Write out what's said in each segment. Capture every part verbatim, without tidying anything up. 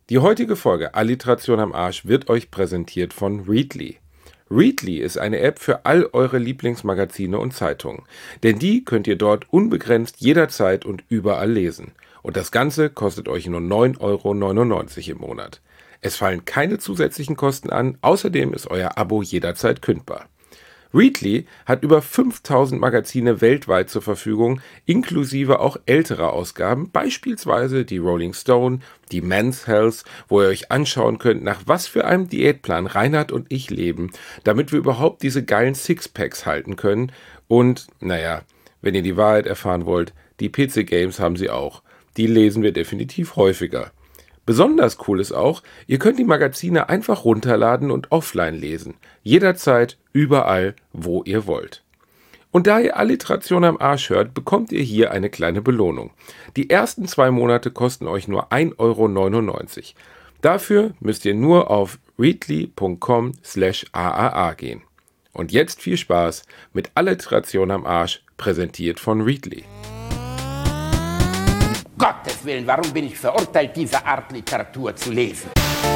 Die heutige Folge Alliteration am Arsch wird euch präsentiert von Readly. Readly ist eine App für all eure Lieblingsmagazine und Zeitungen, denn die könnt ihr dort unbegrenzt jederzeit und überall lesen. Und das Ganze kostet euch nur neun Euro neunundneunzig im Monat. Es fallen keine zusätzlichen Kosten an, außerdem ist euer Abo jederzeit kündbar. Readly hat über fünftausend Magazine weltweit zur Verfügung, inklusive auch älterer Ausgaben, beispielsweise die Rolling Stone, die Men's Health, wo ihr euch anschauen könnt, nach was für einem Diätplan Reinhard und ich leben, damit wir überhaupt diese geilen Sixpacks halten können. Und, naja, wenn ihr die Wahrheit erfahren wollt, die P C-Games haben sie auch. Die lesen wir definitiv häufiger. Besonders cool ist auch, ihr könnt die Magazine einfach runterladen und offline lesen. Jederzeit, überall, wo ihr wollt. Und da ihr Alliteration am Arsch hört, bekommt ihr hier eine kleine Belohnung. Die ersten zwei Monate kosten euch nur ein Euro neunundneunzig. Dafür müsst ihr nur auf readly punkt com slash A A A gehen. Und jetzt viel Spaß mit Alliteration am Arsch, präsentiert von Readly. Gottes Willen, warum bin ich verurteilt, diese Art Literatur zu lesen?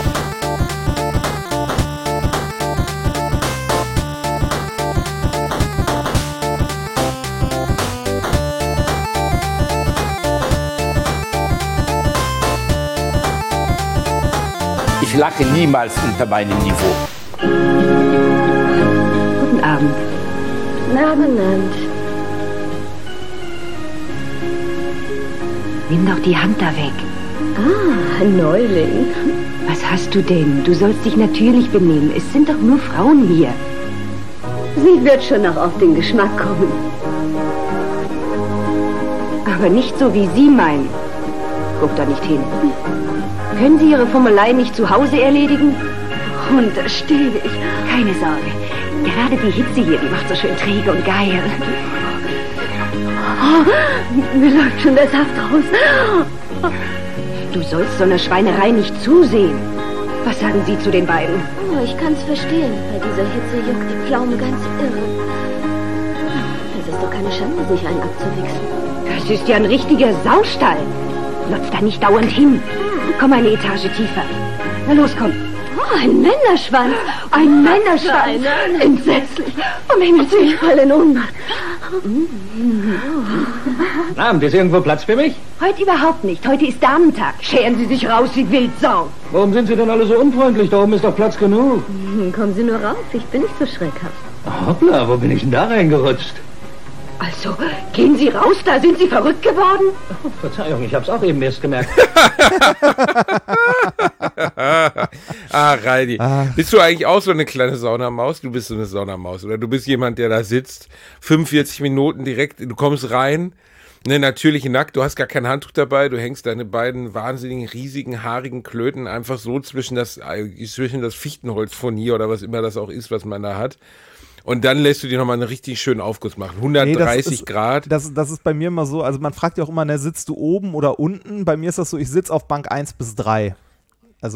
Ich lache niemals unter meinem Niveau. Guten Abend. Guten Abend. Nimm doch die Hand da weg. Ah, Neuling. Was hast du denn? Du sollst dich natürlich benehmen. Es sind doch nur Frauen hier. Sie wird schon noch auf den Geschmack kommen. Aber nicht so, wie Sie meinen. Guck da nicht hin. Können Sie Ihre Formelei nicht zu Hause erledigen? Unterstehe ich. Keine Sorge. Gerade die Hitze hier, die macht so schön träge und geil. Oh, mir läuft schon der Saft raus. Du sollst so einer Schweinerei nicht zusehen. Was sagen Sie zu den beiden? Oh, ich kann's verstehen. Bei dieser Hitze juckt die Pflaume ganz irre. Es ist doch keine Schande, sich einen abzuwichsen. Das ist ja ein richtiger Saustall. Lotz da nicht dauernd hin. Komm eine Etage tiefer. Na los, komm. Oh, ein Männerschwanz. Ein Männerschwanz. Entsetzlich. Um Himmels Willen, ich falle in Ohnmacht. Abend, ist irgendwo Platz für mich? Heute überhaupt nicht. Heute ist Damentag. Scheren Sie sich raus wie Wildsau. Warum sind Sie denn alle so unfreundlich? Da oben ist doch Platz genug. Kommen Sie nur rauf. Ich bin nicht so schreckhaft. Hoppla, wo bin ich denn da reingerutscht? Also, gehen Sie raus, da sind Sie verrückt geworden? Oh, Verzeihung, ich hab's auch eben erst gemerkt. Ah, Reidi. Ah. Bist du eigentlich auch so eine kleine Saunamaus? Du bist so eine Saunamaus. Oder du bist jemand, der da sitzt, fünfundvierzig Minuten direkt, du kommst rein, ne, natürlich nackt, du hast gar kein Handtuch dabei, du hängst deine beiden wahnsinnigen, riesigen, haarigen Klöten einfach so zwischen das, zwischen das Fichtenholzfurnier oder was immer das auch ist, was man da hat. Und dann lässt du dir nochmal einen richtig schönen Aufguss machen. hundertdreißig nee, das ist, Grad. Das, das ist bei mir immer so, also man fragt ja auch immer, ne, sitzt du oben oder unten? Bei mir ist das so, ich sitze auf Bank eins bis drei. Also.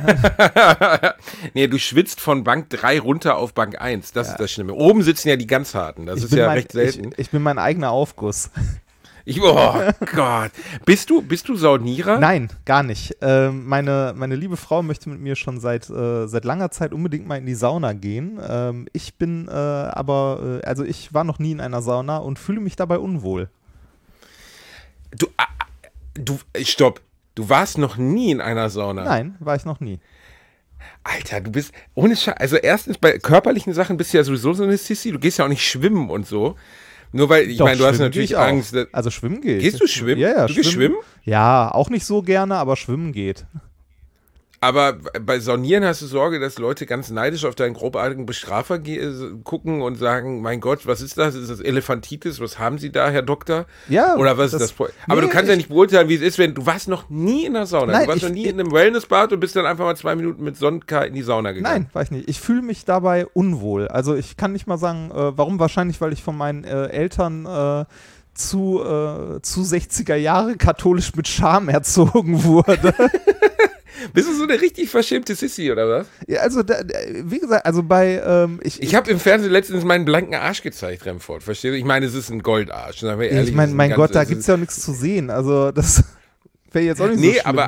Nee, du schwitzt von Bank drei runter auf Bank eins. Das ja. ist das Schlimme. Oben sitzen ja die ganz harten. Das ich ist ja mein, recht selten. Ich, ich bin mein eigener Aufguss. Ich, oh Gott. Bist du, bist du Saunierer? Nein, gar nicht. Ähm, meine, meine liebe Frau möchte mit mir schon seit, äh, seit langer Zeit unbedingt mal in die Sauna gehen. Ähm, ich bin äh, aber, äh, also ich war noch nie in einer Sauna und fühle mich dabei unwohl. Du, ah, du, stopp. Du warst noch nie in einer Sauna? Nein, war ich noch nie. Alter, du bist, ohne Scheiß, also erstens bei körperlichen Sachen bist du ja sowieso so eine Sissi. Du gehst ja auch nicht schwimmen und so. Nur weil, ich meine, du hast natürlich Angst. Dass, also schwimmen geht. Gehst du schwimmen? Ja, ja. Du gehst schwimmen? Ja, auch nicht so gerne, aber schwimmen geht. Aber bei Saunieren hast du Sorge, dass Leute ganz neidisch auf deinen grobartigen Bestrafer ge- gucken und sagen, mein Gott, was ist das? Ist das Elefantitis? Was haben Sie da, Herr Doktor? Ja. Oder was das, ist das? Aber nee, du kannst ja nicht beurteilen, wie es ist, wenn du warst noch nie in der Sauna. Nein, du warst ich, noch nie ich, in einem Wellnessbad und bist dann einfach mal zwei Minuten mit Sonnenkar in die Sauna gegangen. Nein, war ich nicht. Ich fühle mich dabei unwohl. Also ich kann nicht mal sagen, äh, warum. Wahrscheinlich, weil ich von meinen äh, Eltern äh, zu, äh, zu sechziger Jahre katholisch mit Scham erzogen wurde. Bist du so eine richtig verschämte Sissi, oder was? Ja, also, da, wie gesagt, also bei, ähm, ich... Ich habe im Fernsehen letztens meinen blanken Arsch gezeigt, Remford, verstehst du? Ich meine, es ist ein Goldarsch. Ehrlich, ich meine, mein Gott, da gibt es ja auch nichts zu sehen, also das wäre jetzt auch nicht nee, so schlimm. Nee, aber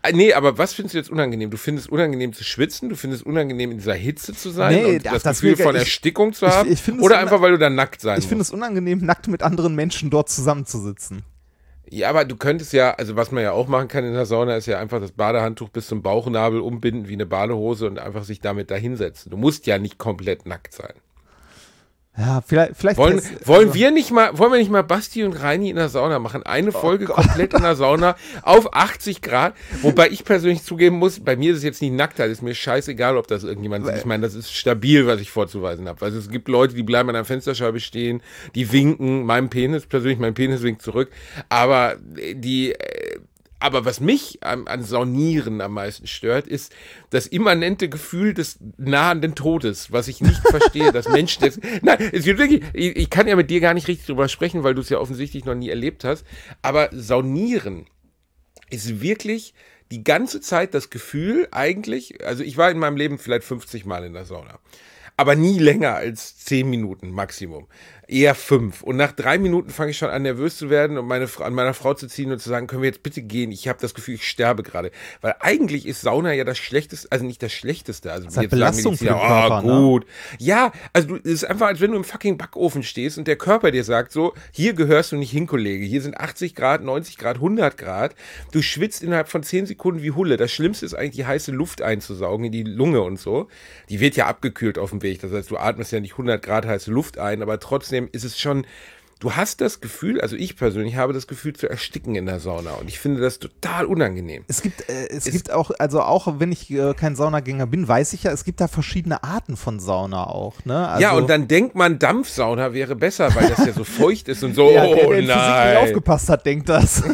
Nee, aber was findest du jetzt unangenehm? Du findest unangenehm zu schwitzen? Du findest unangenehm in dieser Hitze zu sein? Nee, und ach, das, das Gefühl will- von ich- Erstickung zu ich- haben? ich find es Oder una- einfach, weil du dann nackt sein Ich finde musst? es unangenehm, nackt mit anderen Menschen dort zusammenzusitzen. Ja, aber du könntest ja, also was man ja auch machen kann in der Sauna, ist ja einfach das Badehandtuch bis zum Bauchnabel umbinden wie eine Badehose und einfach sich damit da hinsetzen. Du musst ja nicht komplett nackt sein. Ja, vielleicht. vielleicht Wollen, das- wollen also- wir nicht mal, wollen wir nicht mal Basti und Reini in der Sauna machen? Eine Folge komplett in der Sauna auf achtzig Grad. Wobei ich persönlich zugeben muss, bei mir ist es jetzt nicht Nacktheit, ist mir scheißegal, ob das irgendjemand sieht. Ich meine, das ist stabil, was ich vorzuweisen habe. Also es gibt Leute, die bleiben an der Fensterscheibe stehen, die winken, meinem Penis, persönlich, mein Penis winkt zurück. Aber die, äh, aber was mich an, an Saunieren am meisten stört, ist das immanente Gefühl des nahenden Todes, was ich nicht verstehe, dass Menschen das, nein, es wird wirklich, ich, ich kann ja mit dir gar nicht richtig drüber sprechen, weil du es ja offensichtlich noch nie erlebt hast, aber Saunieren ist wirklich die ganze Zeit das Gefühl eigentlich, also ich war in meinem Leben vielleicht fünfzig Mal in der Sauna, aber nie länger als zehn Minuten Maximum. Eher fünf. Und nach drei Minuten fange ich schon an, nervös zu werden und meine, an meiner Frau zu ziehen und zu sagen, können wir jetzt bitte gehen? Ich habe das Gefühl, ich sterbe gerade. Weil eigentlich ist Sauna ja das Schlechteste, also nicht das Schlechteste. Also Das ist halt jetzt sagen Belastung für den Mediziner, Körper, oh, gut. Ja, also du, es ist einfach, als wenn du im fucking Backofen stehst und der Körper dir sagt so, hier gehörst du nicht hin, Kollege. Hier sind achtzig Grad, neunzig Grad, hundert Grad. Du schwitzt innerhalb von zehn Sekunden wie Hulle. Das Schlimmste ist eigentlich, die heiße Luft einzusaugen in die Lunge und so. Die wird ja abgekühlt auf dem Weg. Das heißt, du atmest ja nicht hundert Grad heiße Luft ein, aber trotzdem ist es schon. Du hast das Gefühl, also ich persönlich habe das Gefühl zu ersticken in der Sauna und ich finde das total unangenehm. Es gibt, äh, es, Es- gibt auch, also auch wenn ich äh, kein Saunagänger bin, weiß ich ja, es gibt da verschiedene Arten von Sauna auch, ne? Also, Ja, und dann denkt man, Dampfsauna wäre besser, weil das ja so feucht ist und so. ja, der, der Oh in Physik nicht nein. aufgepasst hat, denkt das.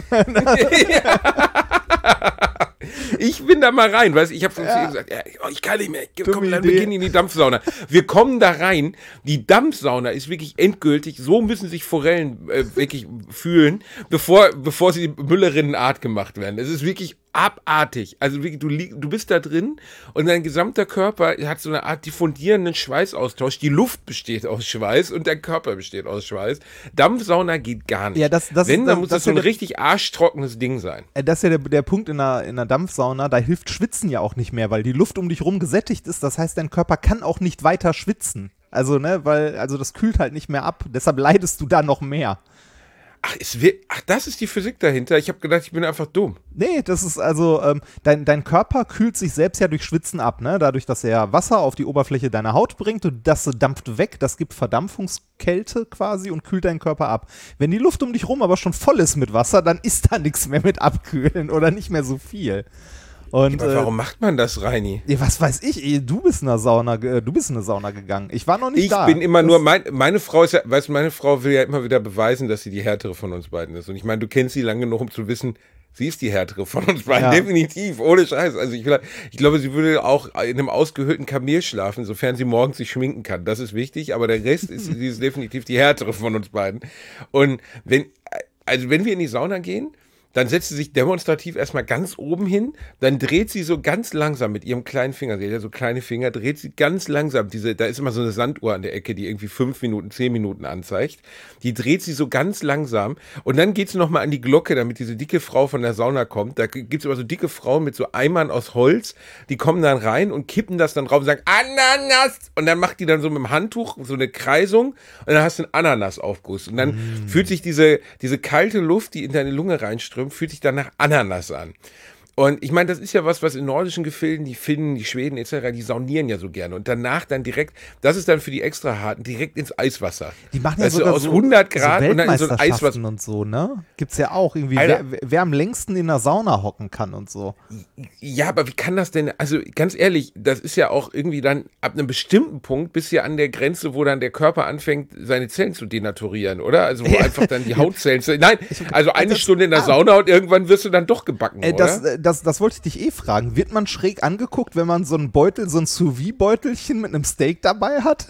Ich bin da mal rein, weißt du, ich habe Ja. gesagt, ja, oh, ich kann nicht mehr, Dumme komm, dann Idee. wir gehen in die Dampfsauna. Wir kommen da rein, die Dampfsauna ist wirklich endgültig, so müssen sich Forellen äh, wirklich fühlen, bevor, bevor sie Müllerinnenart gemacht werden. Es ist wirklich abartig. Also wirklich, du, lieg, du bist da drin und dein gesamter Körper hat so eine Art diffundierenden Schweißaustausch. Die Luft besteht aus Schweiß und der Körper besteht aus Schweiß. Dampfsauna geht gar nicht. Ja, das- das Wenn, ist- dann das- muss das das so ist ein ja der- richtig arschtrockenes Ding sein. Äh, Das ist ja der, der Punkt in der, in der Dampfsauna, da hilft Schwitzen ja auch nicht mehr, weil die Luft um dich rum gesättigt ist. Das heißt, dein Körper kann auch nicht weiter schwitzen. Also, ne, weil, also das kühlt halt nicht mehr ab. Deshalb leidest du da noch mehr. Ach, es wird, ach, das ist die Physik dahinter. Ich habe gedacht, ich bin einfach dumm. Nee, das ist also, ähm, dein, dein Körper kühlt sich selbst ja durch Schwitzen ab, ne? Dadurch, dass er Wasser auf die Oberfläche deiner Haut bringt und das dampft weg, das gibt Verdampfungskälte quasi und kühlt deinen Körper ab. Wenn die Luft um dich rum aber schon voll ist mit Wasser, dann ist da nichts mehr mit abkühlen oder nicht mehr so viel. Und, Aber äh, warum macht man das, Reini? ja, was weiß ich, ey, du bist in eine Sauna, ge- du bist in eine Sauna gegangen. Ich war noch nicht Ich da. bin immer Das- nur, mein, meine Frau ist ja, weißt du, meine Frau will ja immer wieder beweisen, dass sie die härtere von uns beiden ist. Und ich meine, du kennst sie lange genug, um zu wissen, sie ist die härtere von uns beiden. Ja. Definitiv, ohne Scheiß. Also ich, will- ich glaube, sie würde auch in einem ausgehöhlten Kamel schlafen, sofern sie morgens sich schminken kann. Das ist wichtig, aber der Rest ist, sie ist definitiv die härtere von uns beiden. Und wenn, also wenn wir in die Sauna gehen, dann setzt sie sich demonstrativ erstmal ganz oben hin, dann dreht sie so ganz langsam mit ihrem kleinen Finger, sie hat ja so kleine Finger, dreht sie ganz langsam, diese, da ist immer so eine Sanduhr an der Ecke, die irgendwie fünf Minuten, zehn Minuten anzeigt, die dreht sie so ganz langsam und dann geht sie nochmal an die Glocke, damit diese dicke Frau von der Sauna kommt, da gibt es immer so dicke Frauen mit so Eimern aus Holz, die kommen dann rein und kippen das dann drauf und sagen, Ananas, und dann macht die dann so mit dem Handtuch so eine Kreisung und dann hast du einen Ananasaufguss und dann mm. fühlt sich diese, diese kalte Luft, die in deine Lunge reinströmt, fühlt sich dann nach Ananas an. Und ich meine, das ist ja was, was in nordischen Gefilden, die Finnen, die Schweden et cetera, die saunieren ja so gerne. Und danach dann direkt, das ist dann für die extra harten, direkt ins Eiswasser. Die machen ja weißt du, sogar aus so, hundert Grad so und dann in so ein Eiswasser. Weltmeisterschaften und so, ne? Gibt's ja auch irgendwie, Alter. wer, wer am längsten in der Sauna hocken kann und so. Ja, aber wie kann das denn, also ganz ehrlich, das ist ja auch irgendwie dann ab einem bestimmten Punkt bis ja an der Grenze, wo dann der Körper anfängt, seine Zellen zu denaturieren, oder? Also wo einfach dann die Hautzellen, zu, nein, also eine das- Stunde in der ah. Sauna und irgendwann wirst du dann doch gebacken, Äh, oder? das, äh, das, das wollte ich dich eh fragen. Wird man schräg angeguckt, wenn man so einen Beutel, so ein Sous-Vide-Beutelchen mit einem Steak dabei hat?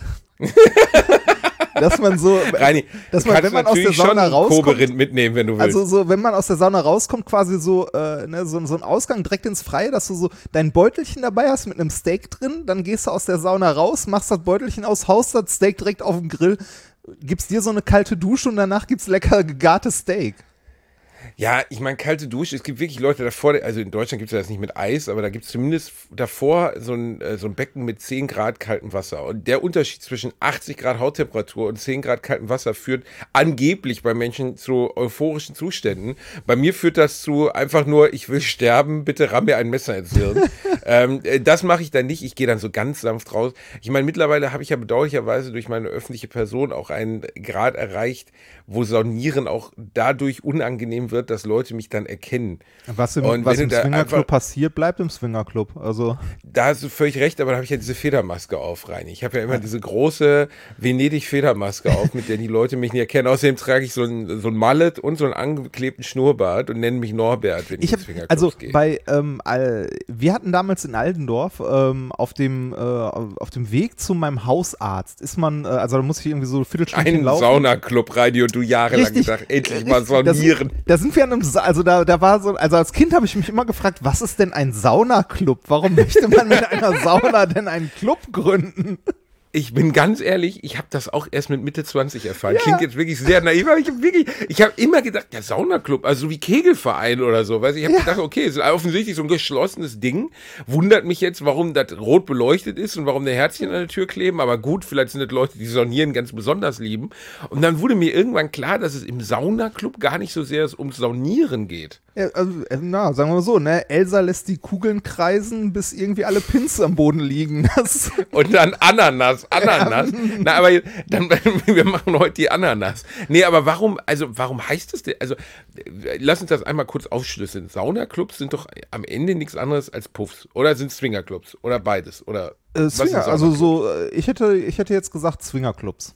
Dass man so, Reini, dass du man, kannst wenn man aus der natürlich schon Sauna einen rauskommt, Koberind mitnehmen, wenn du willst. also so, wenn man aus der Sauna rauskommt, quasi so, äh, ne, so, so ein Ausgang direkt ins Freie, dass du so dein Beutelchen dabei hast mit einem Steak drin, dann gehst du aus der Sauna raus, machst das Beutelchen aus, haust das Steak direkt auf den Grill, gibst dir so eine kalte Dusche und danach gibt's lecker gegartes Steak. Ja, ich meine, kalte Dusche, es gibt wirklich Leute davor, also in Deutschland gibt es das nicht mit Eis, aber da gibt es zumindest davor so ein, so ein Becken mit zehn Grad kaltem Wasser. Und der Unterschied zwischen achtzig Grad Hauttemperatur und zehn Grad kaltem Wasser führt angeblich bei Menschen zu euphorischen Zuständen. Bei mir führt das zu einfach nur, ich will sterben, bitte ramm mir ein Messer ins Hirn. ähm, das mache ich dann nicht, ich gehe dann so ganz sanft raus. Ich meine, mittlerweile habe ich ja bedauerlicherweise durch meine öffentliche Person auch einen Grad erreicht, wo Saunieren auch dadurch unangenehm wird, dass Leute mich dann erkennen. Was im, und was wenn im du da Swingerclub einfach- passiert, bleibt im Swingerclub. Also Da hast du völlig recht, aber da habe ich ja diese Federmaske auf, Reini. Ich habe ja immer diese große Venedig-Federmaske auf, mit der die Leute mich nicht erkennen. Außerdem trage ich so ein, so ein Mallet und so einen angeklebten Schnurrbart und nenne mich Norbert, wenn ich, ich ins habe, Swingerclubs also gehe. bei, ähm, all, wir hatten damals in Aldendorf ähm, auf dem äh, auf dem Weg zu meinem Hausarzt ist man, äh, also da muss ich irgendwie so eine Viertelstunde Ein laufen. Saunaclub, Reini, und du jahrelang Richtig. gedacht, endlich mal Da sind, saunieren. da sind wir an einem, Sa- also da, da war so, also als Kind habe ich mich immer gefragt, was ist denn ein Saunaclub? Warum möchte man mit einer Sauna denn einen Club gründen? Ich bin ganz ehrlich, ich habe das auch erst mit Mitte zwanzig erfahren. Klingt jetzt wirklich sehr naiv, aber ich habe wirklich, ich habe immer gedacht, ja, Saunaclub, also so wie Kegelverein oder so. Weißt, du, ich habe gedacht, okay, es ist offensichtlich so ein geschlossenes Ding. Wundert mich jetzt, warum das rot beleuchtet ist und warum der Herzchen an der Tür kleben. Aber gut, vielleicht sind das Leute, die Saunieren ganz besonders lieben. Und dann wurde mir irgendwann klar, dass es im Saunaclub gar nicht so sehr ums Saunieren geht. Ja, also, äh, na, sagen wir mal so, ne? Elsa lässt die Kugeln kreisen, bis irgendwie alle Pins am Boden liegen. Das Und dann Ananas, Ananas. Na, aber dann, wir machen heute die Ananas. Nee, aber warum, also warum heißt das denn, also lass uns das einmal kurz aufschlüsseln. Saunaclubs sind doch am Ende nichts anderes als Puffs. Oder sind Swingerclubs? Oder beides? Oder äh, was ist Swinger, ein also Saunaclub? so, äh, ich hätte, ich hätte jetzt gesagt Swingerclubs.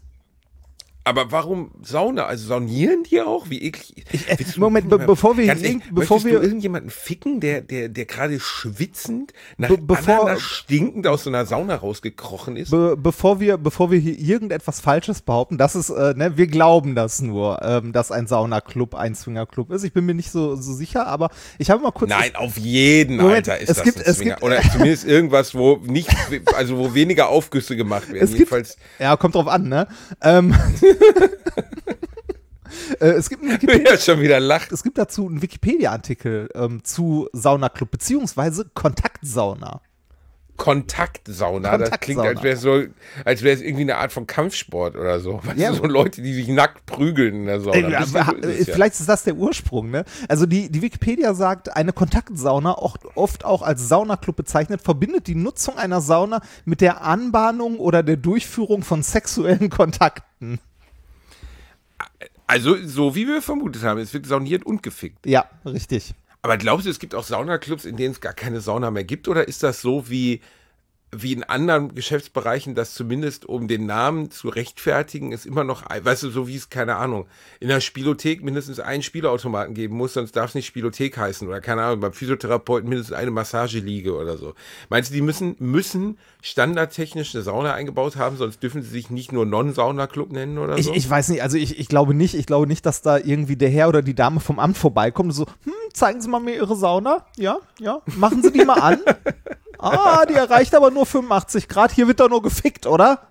Aber warum Sauna? Also saunieren die auch? Wie eklig. Willst du- Moment, be bevor wir, Ganz ehrlich, irgend- bevor möchtest wir, du irgendjemanden ficken, der, der, der gerade schwitzend nach Be- bevor- Ananas stinkend aus so einer Sauna rausgekrochen ist? be bevor wir, bevor wir hier irgendetwas Falsches behaupten, das ist, äh, ne, wir glauben das nur, ähm, dass ein Saunaclub ein Swingerclub ist. Ich bin mir nicht so, so sicher, aber ich habe mal kurz. Nein, auf jeden, Moment, Alter, ist es das gibt- ein es Swinger. gibt- Oder zumindest irgendwas, wo nicht, also wo weniger Aufgüsse gemacht werden. Es gibt, Jedenfalls, ja, kommt drauf an, ne? Ähm, äh, es gibt einen Wikipedia. ja, schon wieder lacht. Es gibt dazu einen Wikipedia-Artikel ähm, zu Saunaclub, beziehungsweise Kontaktsauna. Kontaktsauna, das klingt, Kontaktsauna. als wäre es so, als wäre es irgendwie eine Art von Kampfsport oder so. Weißt Ja. du, so Leute, die sich nackt prügeln in der Sauna. Äh, Ein bisschen ha- so ist es ja. Vielleicht ist das der Ursprung, ne? Also die, die Wikipedia sagt, eine Kontaktsauna, auch, oft auch als Saunaclub bezeichnet, verbindet die Nutzung einer Sauna mit der Anbahnung oder der Durchführung von sexuellen Kontakten. Also, so wie wir vermutet haben, es wird sauniert und gefickt. Ja, richtig. Aber glaubst du, es gibt auch Saunaclubs, in denen es gar keine Sauna mehr gibt? Oder ist das so wie, wie in anderen Geschäftsbereichen, dass zumindest um den Namen zu rechtfertigen, es immer noch, ein- weißt du, so wie es, keine Ahnung, in der Spielothek mindestens einen Spielautomaten geben muss, sonst darf es nicht Spielothek heißen. Oder keine Ahnung, beim Physiotherapeuten mindestens eine Massageliege oder so. Meinst du, die müssen, müssen standardtechnisch eine Sauna eingebaut haben, sonst dürfen sie sich nicht nur Non-Sauna-Club nennen oder Ich, so? ich weiß nicht, also ich, ich glaube nicht, ich glaube nicht, dass da irgendwie der Herr oder die Dame vom Amt vorbeikommt und so, hm, zeigen Sie mal mir Ihre Sauna. Ja, ja, machen Sie die mal an. Ah, die erreicht aber nur fünfundachtzig Grad, hier wird doch nur gefickt, oder?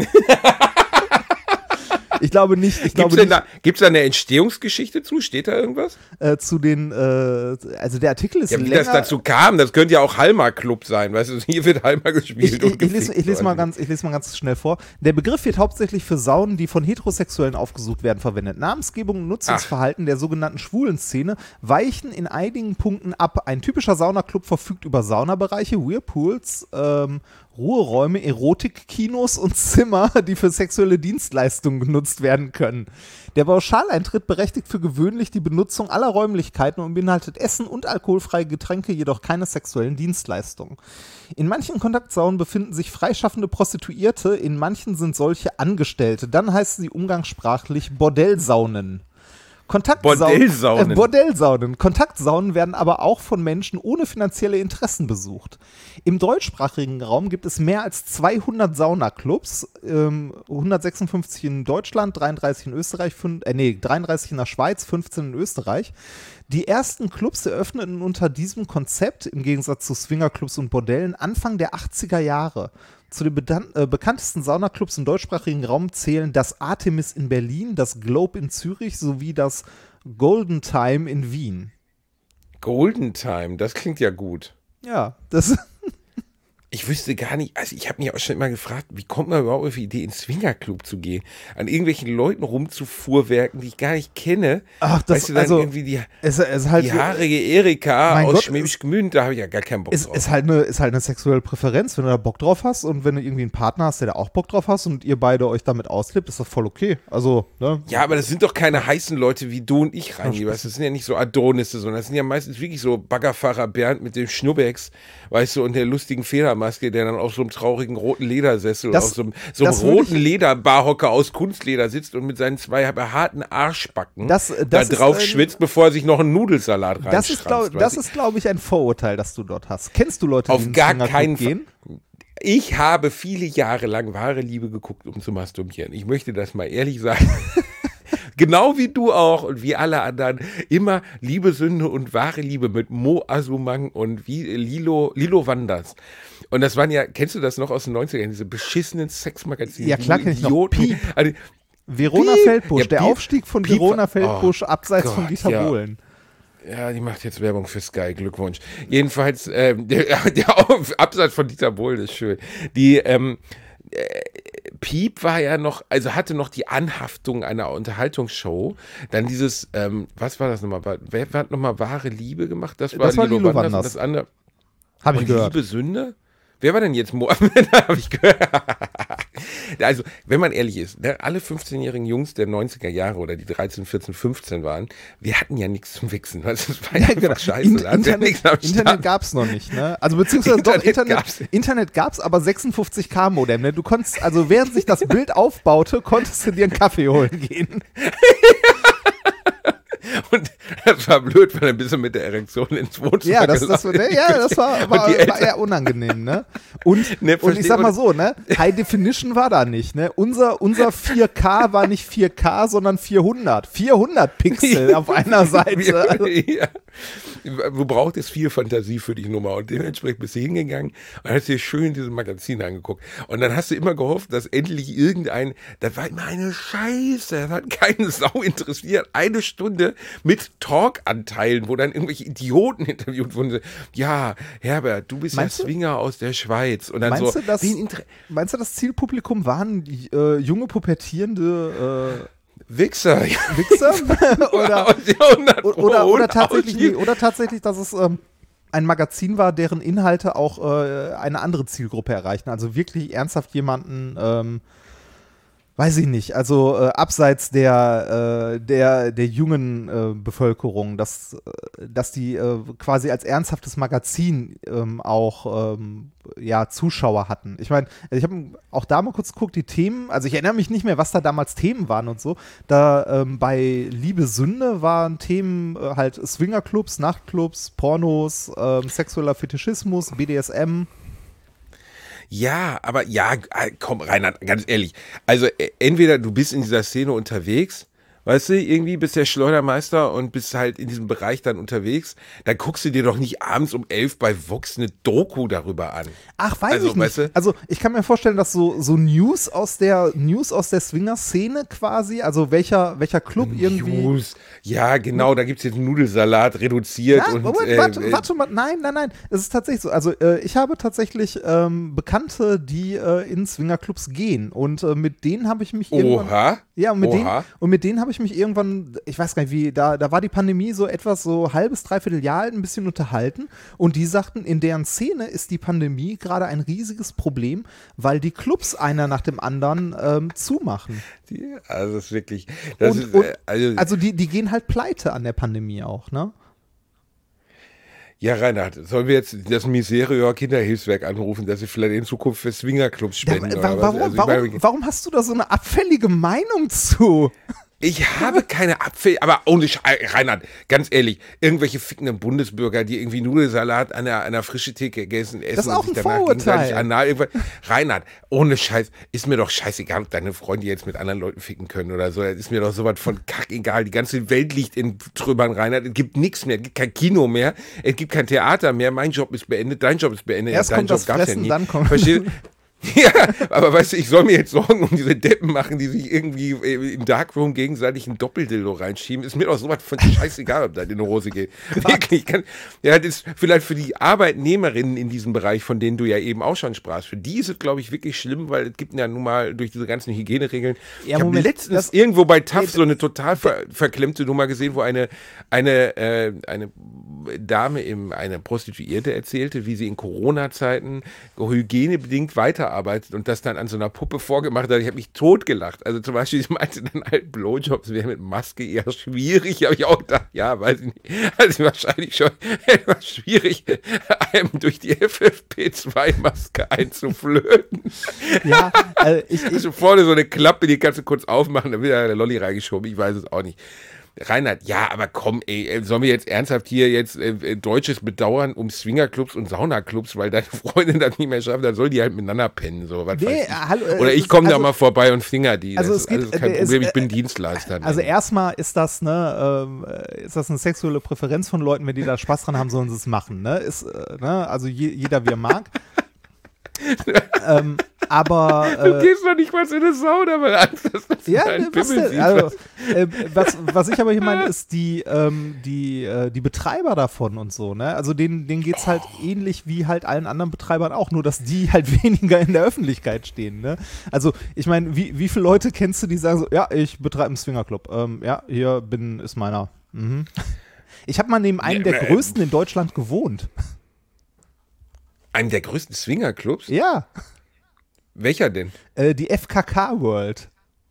Ich glaube nicht, ich Gibt's glaube denn nicht, da, gibt's da eine Entstehungsgeschichte zu? Steht da irgendwas? äh, zu den, äh, also der Artikel ist Ja, wie länger. das dazu kam, das könnte ja auch Halma Club sein, weißt du, hier wird Halma gespielt. Ich, ich, und ich, lese, gefickt ich, lese mal quasi. ganz, ich lese mal ganz schnell vor. Der Begriff wird hauptsächlich für Saunen, die von Heterosexuellen aufgesucht werden, verwendet. Namensgebung und Nutzungsverhalten der sogenannten schwulen Szene weichen in einigen Punkten ab. Ein typischer Saunaclub verfügt über Saunabereiche, Whirlpools, ähm, Ruheräume, Erotikkinos und Zimmer, die für sexuelle Dienstleistungen genutzt werden können. Der Pauschaleintritt berechtigt für gewöhnlich die Benutzung aller Räumlichkeiten und beinhaltet Essen und alkoholfreie Getränke, jedoch keine sexuellen Dienstleistungen. In manchen Kontaktsaunen befinden sich freischaffende Prostituierte, in manchen sind solche Angestellte. Dann heißen sie umgangssprachlich Bordellsaunen. Kontaktsaunen, Bordellsaunen. Äh, Bordellsaunen. Kontaktsaunen werden aber auch von Menschen ohne finanzielle Interessen besucht. Im deutschsprachigen Raum gibt es mehr als zweihundert Saunaclubs, ähm, hundertsechsundfünfzig in Deutschland, dreiunddreißig in Österreich, fünf, äh, nee, dreiunddreißig in der Schweiz, fünfzehn in Österreich. Die ersten Clubs eröffneten unter diesem Konzept, im Gegensatz zu Swingerclubs und Bordellen, Anfang der achtziger Jahre. Zu den bedan- äh, bekanntesten Saunaclubs im deutschsprachigen Raum zählen das Artemis in Berlin, das Globe in Zürich sowie das Golden Time in Wien. Golden Time, das klingt ja gut. Ja, das... Ich wüsste gar nicht, also ich habe mich auch schon immer gefragt, wie kommt man überhaupt auf die Idee, in den Swingerclub zu gehen? An irgendwelchen Leuten rumzufuhrwerken, die ich gar nicht kenne. Ach, das weißt du, dann also, irgendwie die, es, es halt, die haarige Erika mein aus Gott, Schwäbisch Gmünd, da habe ich ja gar keinen Bock Ist, drauf. ist, halt eine, ist halt eine sexuelle Präferenz, wenn du da Bock drauf hast und wenn du irgendwie einen Partner hast, der da auch Bock drauf hast und ihr beide euch damit auslebt, ist das voll okay. Also, ne? Ja, aber das sind doch keine heißen Leute wie du und ich, Reini, weißt du, das sind ja nicht so Adonisse, sondern das sind ja meistens wirklich so Baggerfahrer Bernd mit dem Schnurrbecks, weißt du, und der lustigen Federmaske, der dann auf so einem traurigen roten Ledersessel Das- auf so einem, so einem das würde roten Lederbarhocker aus Kunstleder sitzt und mit seinen zwei behaarten Arschbacken Das- da das ist drauf ein- schwitzt, bevor er sich noch einen Nudelsalat reinschranzt. Das ist, glaube weißt du? ist, glaub ich, ein Vorurteil, das du dort hast. Kennst du Leute, die Auf ins gar Swingerclub keinen Fall. gehen? Ich habe viele Jahre lang wahre Liebe geguckt, um zu masturbieren. Ich möchte das mal ehrlich sagen. Genau wie du auch und wie alle anderen. Immer Liebe, Sünde und wahre Liebe mit Mo Asumang und wie Lilo, Lilo Wanders. Und das waren ja, kennst du das noch aus den neunzigern, diese beschissenen Sexmagazine? Ja, klar die kenn ich noch. Idioten. Piep. Also, Verona Piep. Feldbusch, Ja, der Piep. Aufstieg von Piep. Verona Feldbusch Oh abseits von Gott, Dieter ja. Bohlen. Ja, die macht jetzt Werbung für Sky, Glückwunsch. Jedenfalls, ähm, der, der Auf- Absatz von Dieter Bohlen ist schön. Die, ähm, äh, Piep war ja noch, also hatte noch die Anhaftung einer Unterhaltungsshow. Dann dieses, ähm, was war das nochmal? Wer hat nochmal wahre Liebe gemacht? Das war, Das war Lilo, Lilo Wanders. Wanders. Und das andere. Habe ich und gehört. Liebe Sünde? Wer war denn jetzt Mo? Habe ich gehört. Also, wenn man ehrlich ist, ne, alle fünfzehnjährigen Jungs der neunziger Jahre oder die dreizehn, vierzehn, fünfzehn waren, wir hatten ja nichts zum Wichsen. Also, das war ja, Ja, genau. einfach scheiße. In, da hatten wir nichts am Internet Internet Start. gab es noch nicht, ne? Also beziehungsweise Internet doch, Internet, gab's. Internet gab es, aber sechsundfünfzig K Modem, ne? Du konntest, also während sich das Bild aufbaute, konntest du dir einen Kaffee holen gehen. Und das war blöd, weil dann bist du mit der Erektion ins Wohnzimmer Ja, das, das, gelaufen. ne, ja, das war, Und war, die war Eltern- eher unangenehm, ne? Und, Ne, und ich versteh- sag mal und- so, ne? High Definition war da nicht, ne? Unser, unser vier K war nicht vier K, sondern vierhundert. vierhundert Pixel auf einer Seite. Also, Ja. Du brauchtest viel Fantasie für die Nummer und dementsprechend bist du hingegangen und hast dir schön diese Magazine angeguckt. Und dann hast du immer gehofft, dass endlich irgendein, das war immer eine Scheiße, das hat keine Sau interessiert. Eine Stunde mit Talkanteilen, wo dann irgendwelche Idioten interviewt wurden. Ja, Herbert, du bist Meinst ja du? Swinger aus der Schweiz. Und dann meinst, so, du, das, wen inter- meinst du, das Zielpublikum waren die, äh, junge, pubertierende Wichser. äh, Wichser? oder, Aus Jahrhundert oder, oder, und oder, tatsächlich, aus- nee, oder tatsächlich, dass es ähm, ein Magazin war, deren Inhalte auch äh, eine andere Zielgruppe erreichen. Also wirklich ernsthaft jemanden, ähm, weiß ich nicht, also äh, abseits der, äh, der, der jungen äh, Bevölkerung, dass, äh, dass die äh, quasi als ernsthaftes Magazin ähm, auch ähm, ja, Zuschauer hatten. Ich meine, ich habe auch da mal kurz geguckt, die Themen, also ich erinnere mich nicht mehr, was da damals Themen waren und so. Da ähm, bei Liebe Sünde waren Themen äh, halt Swingerclubs, Nachtclubs, Pornos, ähm, sexueller Fetischismus, B D S M. Ja, aber ja, komm, Reinhard, ganz ehrlich. Also äh, entweder du bist in dieser Szene unterwegs, weißt du, irgendwie bist der Schleudermeister und bist halt in diesem Bereich dann unterwegs, dann guckst du dir doch nicht abends um elf bei Vox eine Doku darüber an. Ach, weiß Also, ich nicht. weißt du? Also ich kann mir vorstellen, dass so, so News aus der News aus der Swinger-Szene quasi, also welcher, welcher Club irgendwie. News. Ja, genau, da gibt es jetzt Nudelsalat reduziert Ja, und Moment, äh, warte, äh, warte mal, nein, nein, nein, es ist tatsächlich so. Also äh, ich habe tatsächlich ähm, Bekannte, die äh, in Swingerclubs gehen und äh, mit denen habe ich mich irgendwann. Oha. Ja, und mit, denen, Oha. und mit denen habe ich mich irgendwann, ich weiß gar nicht wie, da, da war die Pandemie so etwas so halbes, dreiviertel Jahr alt, ein bisschen unterhalten und die sagten, in deren Szene ist die Pandemie gerade ein riesiges Problem, weil die Clubs einer nach dem anderen ähm, zumachen. Die, also das ist wirklich, das Und, ist, und, äh, also, also die, die gehen halt pleite an der Pandemie auch, ne? ja, Reinhard, sollen wir jetzt das Miserior Kinderhilfswerk anrufen, dass sie vielleicht in Zukunft für Swingerclubs Ja, spenden? wa- oder was? warum, Also, ich warum, meine, warum hast du da so eine abfällige Meinung zu? Ich habe keine Abfälle, aber ohne Sch Reinhard, ganz ehrlich, irgendwelche fickenden Bundesbürger, die irgendwie Nudelsalat an einer, einer frischen Theke gegessen essen das ist auch und sich ein danach Vorurteil. gegenseitig anal irgendwas. Reinhard, ohne Scheiß, ist mir doch scheißegal, ob deine Freunde jetzt mit anderen Leuten ficken können oder so. Das ist mir doch sowas von kackegal. Die ganze Welt liegt in Trümmern, Reinhard. Es gibt nichts mehr, es gibt kein Kino mehr, es gibt kein Theater mehr. Mein Job ist beendet, dein Job ist beendet. Erst dein kommt Job das gab's Fressen, ja nie. dann kommt... Verstehst du? Ja, aber weißt du, ich soll mir jetzt Sorgen um diese Deppen machen, die sich irgendwie im Darkroom gegenseitig ein Doppeldildo reinschieben. Ist mir doch sowas von scheißegal, ob das in die Hose geht. Wirklich. Kann, ja, das ist vielleicht für die Arbeitnehmerinnen in diesem Bereich, von denen du ja eben auch schon sprachst, für die ist es, glaube ich, wirklich schlimm, weil es gibt ja nun mal durch diese ganzen Hygieneregeln. Ja, ich habe letztens das, irgendwo bei T A F so eine total ver verklemmte Nummer gesehen, wo eine, eine, äh, eine Dame, im, eine Prostituierte erzählte, wie sie in Corona-Zeiten hygienebedingt weiterarbeitet und das dann an so einer Puppe vorgemacht hat. Ich habe mich totgelacht. Also zum Beispiel, ich meinte dann halt, Blowjobs wäre mit Maske eher schwierig. Habe ich auch gedacht, ja, weiß ich nicht. Also wahrscheinlich schon etwas schwierig, einem durch die F F P zwei Maske einzuflöten. Ja, also ich, ich also vorne so eine Klappe, die kannst du kurz aufmachen, dann wird da der Lolli reingeschoben. Ich weiß es auch nicht. Reinhard, ja, aber komm, ey, sollen wir jetzt ernsthaft hier jetzt äh, Deutsches bedauern um Swingerclubs und Saunaclubs, weil deine Freundin das nicht mehr schafft, dann soll die halt miteinander pennen, so, was nee, weiß ich. hallo, äh, Oder ich komme also, da mal vorbei und finger die. Also das es geht, ist alles kein äh, Problem, es, ich bin äh, Dienstleister. Also erstmal ist das, ne, ähm, ist das eine sexuelle Präferenz von Leuten, wenn die da Spaß dran haben, sollen sie es machen, ne? Ist, äh, ne, also je, jeder wie er mag. ähm, aber äh, du gehst doch nicht mal in eine Sauna, weil Angst hast, dass ja, du einen was, Pimmel denn? siehst. Also, äh, was, was ich aber hier meine, ist die, ähm, die, äh, die Betreiber davon und so, ne? Also denen, denen geht es halt oh. ähnlich wie halt allen anderen Betreibern auch, nur dass die halt weniger in der Öffentlichkeit stehen, ne? Also ich meine, wie, wie viele Leute kennst du, die sagen so, ja, ich betreibe einen Swingerclub, ähm, ja, hier bin, ist meiner. Mhm. Ich habe mal neben einem ja, der äh, größten in Deutschland gewohnt. Einem der größten Swingerclubs? Ja. Welcher denn? Äh, die F K K World.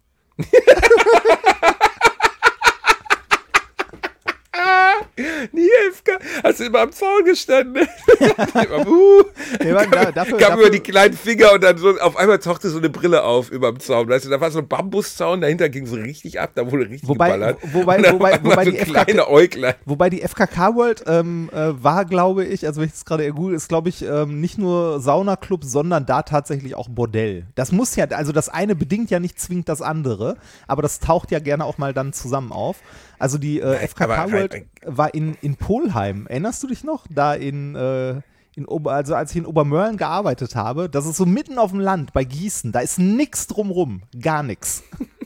Die F K, hast du immer am Zaun gestanden? immer, uh, nee, man, da, dafür, kam dafür, über die kleinen Finger und dann so, auf einmal tauchte so eine Brille auf über dem Zaun. Weißt du, da war so ein Bambuszaun, dahinter ging es richtig ab, da wurde richtig wobei, geballert. Wobei, wobei, wobei, so die kleine F K K, Äuglein. wobei die F K K World ähm, äh, war, glaube ich, also wenn ich das gerade ergoogle, ist, glaube ich, ähm, nicht nur Saunaclub, sondern da tatsächlich auch Bordell. Das muss ja, also das eine bedingt ja nicht zwingend das andere, aber das taucht ja gerne auch mal dann zusammen auf. Also die äh, F K K World war in, in Polheim. Erinnerst du dich noch? Da in, äh, in Ober, also als ich in Obermörlen gearbeitet habe, das ist so mitten auf dem Land bei Gießen. Da ist nix drumrum. Gar nichts.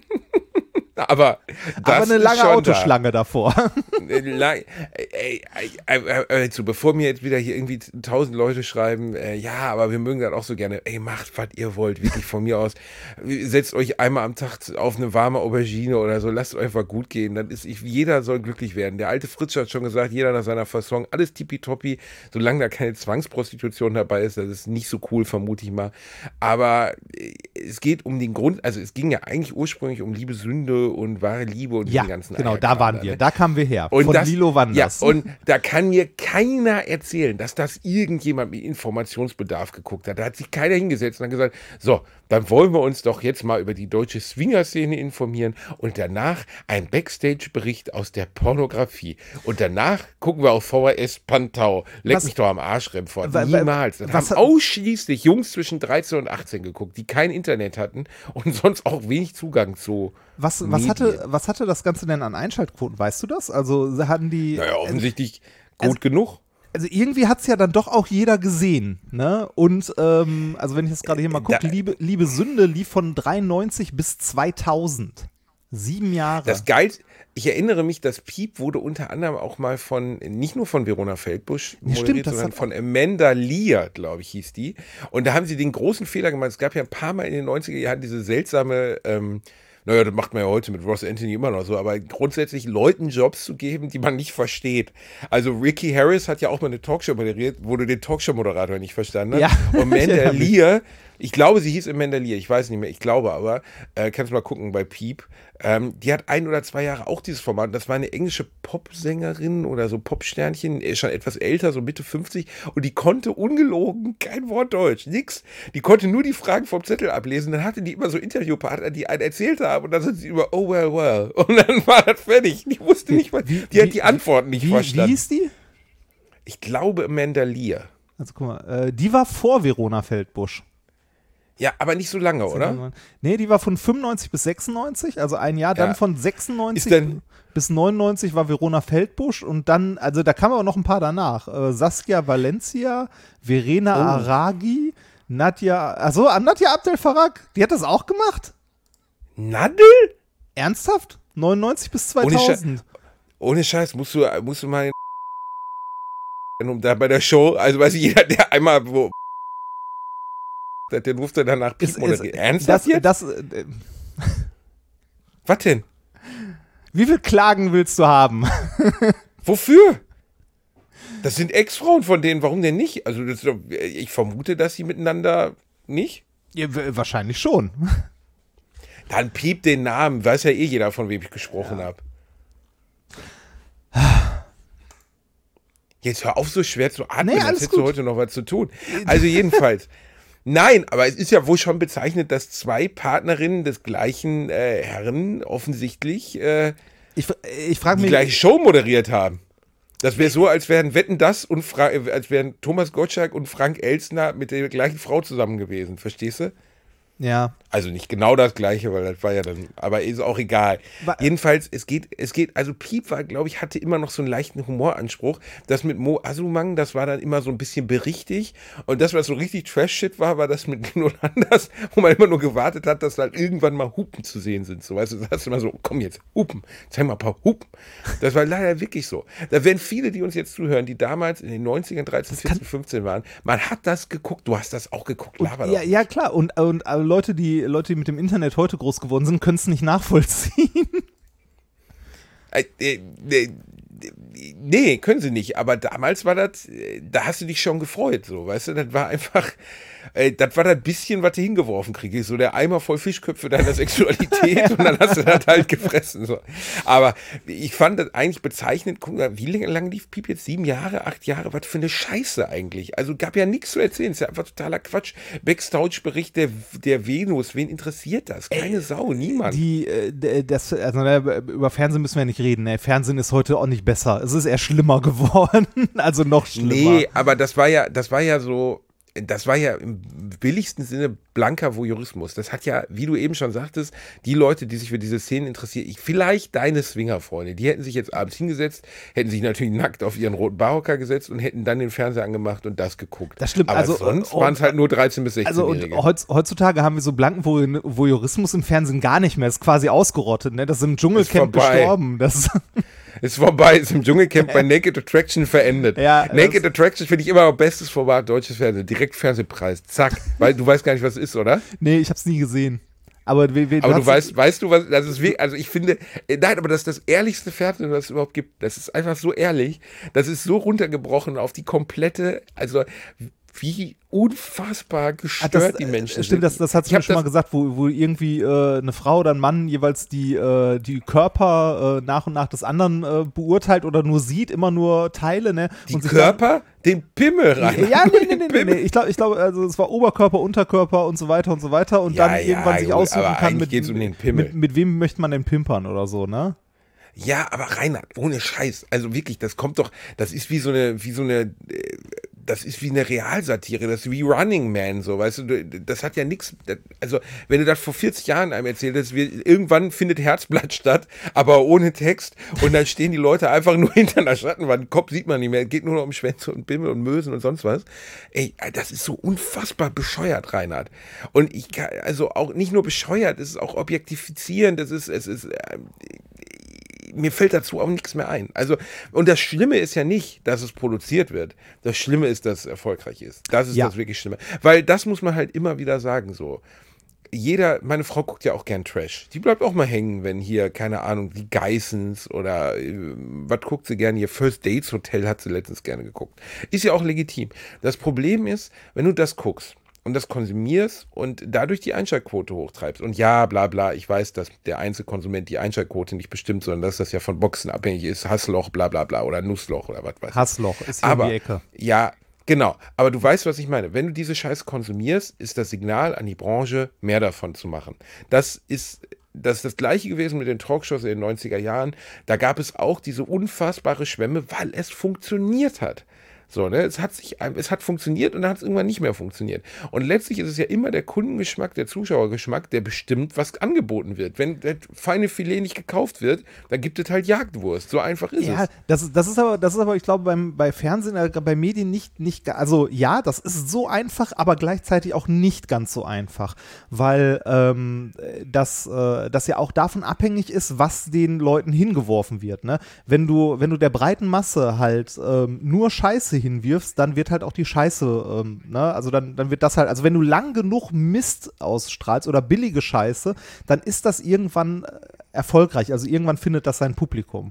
Aber, das Aber eine lange Autoschlange da. davor. Ey, ey, ey, ey, so, bevor mir jetzt wieder hier irgendwie tausend Leute schreiben, äh, ja, aber wir mögen das auch so gerne. Ey, macht, was ihr wollt, wirklich von mir aus. Setzt euch einmal am Tag auf eine warme Aubergine oder so, lasst es euch einfach gut gehen. Dann ist ich, jeder soll glücklich werden. Der alte Fritsch hat schon gesagt, jeder nach seiner Fasson, alles tippitoppi, solange da keine Zwangsprostitution dabei ist, das ist nicht so cool, vermute ich mal. Aber es geht um den Grund, also es ging ja eigentlich ursprünglich um Liebe, Sünde und wahre Liebe und ja, den ganzen genau, Eierkram da waren da, wir, ne? da kamen wir her, und von das, Lilo Wanders. Ja, und da kann mir keiner erzählen, dass das irgendjemand mit Informationsbedarf geguckt hat. Da hat sich keiner hingesetzt und hat gesagt, so, dann wollen wir uns doch jetzt mal über die deutsche Swinger-Szene informieren und danach ein Backstage-Bericht aus der Pornografie. Und danach gucken wir auf V H S Pantau. Leck Was, mich doch am Arsch, Remford. wa, wa, Niemals. Das was haben ausschließlich Jungs zwischen dreizehn und achtzehn geguckt, die kein Internet hatten und sonst auch wenig Zugang zu Was, was, hatte, was hatte das Ganze denn an Einschaltquoten? Weißt du das? Also hatten die. Naja, offensichtlich also, gut genug. Also irgendwie hat es ja dann doch auch jeder gesehen, ne? Und ähm, also wenn ich jetzt gerade hier mal gucke, Liebe, Liebe Sünde lief von dreiundneunzig bis zweitausend. Sieben Jahre. Das Geilste, ich erinnere mich, das Piep wurde unter anderem auch mal von, nicht nur von Verona Feldbusch moderiert, ja, sondern von Amanda Lear, glaube ich, hieß die. Und da haben sie den großen Fehler gemacht. Es gab ja ein paar Mal in den neunziger Jahren diese seltsame, ähm, naja, das macht man ja heute mit Ross Anthony immer noch so, aber grundsätzlich Leuten Jobs zu geben, die man nicht versteht. Also Ricky Harris hat ja auch mal eine Talkshow moderiert, wo du den Talkshow-Moderator nicht verstanden hast. Ja. Und Amanda Lear, ich glaube, sie hieß Amanda Lear, ich weiß nicht mehr, ich glaube aber, äh, kannst du mal gucken bei Piep, ähm, die hat ein oder zwei Jahre auch dieses Format, das war eine englische Popsängerin oder so Popsternchen, schon etwas älter, so Mitte fünfzig, und die konnte ungelogen kein Wort Deutsch, nix. Die konnte nur die Fragen vom Zettel ablesen, dann hatte die immer so Interviewpartner, die einen erzählt haben, haben und dann sind sie über oh well well und dann war das fertig. Die wusste nicht, was, die wie, hat die Antworten nicht wie, verstanden. Wie hieß die? Ich glaube Amanda Lear. Also guck mal, äh, die war vor Verona Feldbusch. Ja, aber nicht so lange, oder? Nee, die war von fünfundneunzig bis sechsundneunzig, also ein Jahr, dann ja. von sechsundneunzig dann, bis neunundneunzig war Verona Feldbusch und dann, also da kamen aber noch ein paar danach. Äh, Saskia Valencia, Verena oh. Aragi, Nadja, also Nadja Abdel Farag, die hat das auch gemacht? Nadel? Ernsthaft? neunundneunzig bis zweitausend. Ohne, Sche- ohne Scheiß, musst du, musst du mal um da bei der Show, also weiß ich, jeder, der einmal wo der durfte danach Piep moderieren. Ernsthaft jetzt? Das, äh, Was denn? Wie viel Klagen willst du haben? Wofür? Das sind Ex-Frauen von denen, warum denn nicht? Also das, ich vermute, dass sie miteinander nicht. Ja, wahrscheinlich schon. Dann piep den Namen, weiß ja eh jeder, von wem ich gesprochen ja. habe. Jetzt hör auf, so schwer zu atmen, nee, als hättest du heute noch was zu tun. Also jedenfalls, nein, aber es ist ja wohl schon bezeichnet, dass zwei Partnerinnen des gleichen äh, Herren offensichtlich äh, ich, ich frag mich, die gleiche Show moderiert haben. Das wäre so, als wären Wetten, das und Fra- als wären Thomas Gottschalk und Frank Elstner mit der gleichen Frau zusammen gewesen, verstehst du? Ja. Also nicht genau das Gleiche, weil das war ja dann, aber ist auch egal. War, Jedenfalls, es geht, es geht, also Piep war, glaube ich, hatte immer noch so einen leichten Humoranspruch. Das mit Mo Asumang, das war dann immer so ein bisschen berichtig. Und das, was so richtig Trash-Shit war, war das mit Lino Landers, wo man immer nur gewartet hat, dass halt irgendwann mal Hupen zu sehen sind. So, weißt du, das hast du immer so, komm jetzt, Hupen, zeig mal ein paar Hupen. Das war leider wirklich so. Da werden viele, die uns jetzt zuhören, die damals in den neunzigern, dreizehn, vierzehn, fünfzehn waren, man hat das geguckt, du hast das auch geguckt. Und, ja, ja, klar. Und, und Leute, die Leute, die mit dem Internet heute groß geworden sind, können es nicht nachvollziehen. Äh, äh, äh, nee, können sie nicht. Aber damals war das, da hast du dich schon gefreut, so, weißt du, das war einfach, äh, das war das bisschen, was du hingeworfen kriegst, so der Eimer voll Fischköpfe deiner Sexualität und dann hast du das halt gefressen. So. Aber ich fand das eigentlich bezeichnend, guck mal, wie lange lief Piep jetzt? Sieben Jahre, acht Jahre? Was für eine Scheiße eigentlich. Also gab ja nichts zu erzählen, ist ja einfach totaler Quatsch. Backstage-Bericht der, der Venus, wen interessiert das? Keine Sau, niemand. Die, äh, das, also über Fernsehen müssen wir ja nicht reden, ne? Fernsehen ist heute auch nicht besser. Es ist eher schlimmer geworden, also noch schlimmer. Nee, aber das war ja, das war ja so, das war ja im billigsten Sinne blanker Voyeurismus. Das hat ja, wie du eben schon sagtest, die Leute, die sich für diese Szenen interessieren, ich, vielleicht deine Swingerfreunde, die hätten sich jetzt abends hingesetzt, hätten sich natürlich nackt auf ihren roten Barhocker gesetzt und hätten dann den Fernseher angemacht und das geguckt. Das stimmt. Aber also, sonst waren es halt nur dreizehn bis sechzehn-Jährige. Also und heutzutage haben wir so blanken Voyeurismus im Fernsehen gar nicht mehr. Das ist quasi ausgerottet. Ne? Das ist im Dschungelcamp gestorben. Das ist vorbei, ist im Dschungelcamp bei Naked Attraction verendet. Ja, Naked Attraction finde ich immer noch bestes Format deutsches Fernsehen. Direkt Fernsehpreis. Zack. Weil du weißt gar nicht, was es ist, oder? Nee, ich hab's nie gesehen. Aber, we, we, aber du weißt, weißt du, was, das ist wie, also ich finde, nein, aber das ist das ehrlichste Fernsehen, was es überhaupt gibt. Das ist einfach so ehrlich. Das ist so runtergebrochen auf die komplette, also wie unfassbar gestört ah, das, die Menschen stimmt, sind. Das, das hast du mir schon mal gesagt, wo, wo irgendwie äh, eine Frau oder ein Mann jeweils die, äh, die Körper äh, nach und nach des anderen äh, beurteilt oder nur sieht, immer nur Teile. Ne? Die und Körper? Dann, den Pimmel rein. Ja, nee, nee, nee, nee, nee. Ich glaube, ich glaub, also es war Oberkörper, Unterkörper und so weiter und so weiter und ja, dann ja, irgendwann sich gut, aussuchen kann, mit, um den Pimmel. Mit, mit wem möchte man denn pimpern oder so, ne? Ja, aber Reinhard, ohne Scheiß, also wirklich, das kommt doch, das ist wie so eine, wie so eine, das ist wie eine Realsatire, das ist wie Running Man, so, weißt du, das hat ja nichts, also wenn du das vor vierzig Jahren einem erzählst, irgendwann findet Herzblatt statt, aber ohne Text und dann stehen die Leute einfach nur hinter einer Schattenwand, Kopf sieht man nicht mehr, es geht nur noch um Schwänze und Bimmel und Mösen und sonst was. Ey, das ist so unfassbar bescheuert, Reinhard. Und ich kann, also auch nicht nur bescheuert, es ist auch objektifizierend, es ist, es ist, äh, mir fällt dazu auch nichts mehr ein. Also, und das Schlimme ist ja nicht, dass es produziert wird. Das Schlimme ist, dass es erfolgreich ist. Das ist ja. das wirklich Schlimme. Weil das muss man halt immer wieder sagen, so. Jeder, meine Frau guckt ja auch gern Trash. Die bleibt auch mal hängen, wenn hier, keine Ahnung, die Geissens oder äh, was guckt sie gerne hier? First Dates Hotel hat sie letztens gerne geguckt. Ist ja auch legitim. Das Problem ist, wenn du das guckst, und das konsumierst und dadurch die Einschaltquote hochtreibst. Und ja, bla bla, ich weiß, dass der Einzelkonsument die Einschaltquote nicht bestimmt, sondern dass das ja von Boxen abhängig ist, Hassloch, bla bla bla oder Nussloch oder was weiß ich. Hassloch ist hier aber, um die Ecke. Ja, Genau, aber du weißt, was ich meine. Wenn du diese Scheiße konsumierst, ist das Signal an die Branche, mehr davon zu machen. Das ist, das ist das Gleiche gewesen mit den Talkshows in den neunziger Jahren. Da gab es auch diese unfassbare Schwemme, weil es funktioniert hat. So, ne? Es hat sich, es hat funktioniert und dann hat es irgendwann nicht mehr funktioniert. Und letztlich ist es ja immer der Kundengeschmack, der Zuschauergeschmack, der bestimmt, was angeboten wird. Wenn das feine Filet nicht gekauft wird, dann gibt es halt Jagdwurst. So einfach ist ja, es. Das, das ist aber, das ist aber, ich glaube, beim, bei Fernsehen, äh, bei Medien nicht, nicht, also ja, das ist so einfach, aber gleichzeitig auch nicht ganz so einfach, weil ähm, das, äh, das ja auch davon abhängig ist, was den Leuten hingeworfen wird. Ne? Wenn du, wenn du der breiten Masse halt ähm, nur Scheiße hinwirfst, dann wird halt auch die Scheiße, ähm, ne, also dann, dann wird das halt, also wenn du lang genug Mist ausstrahlst oder billige Scheiße, dann ist das irgendwann äh, erfolgreich, also irgendwann findet das sein Publikum.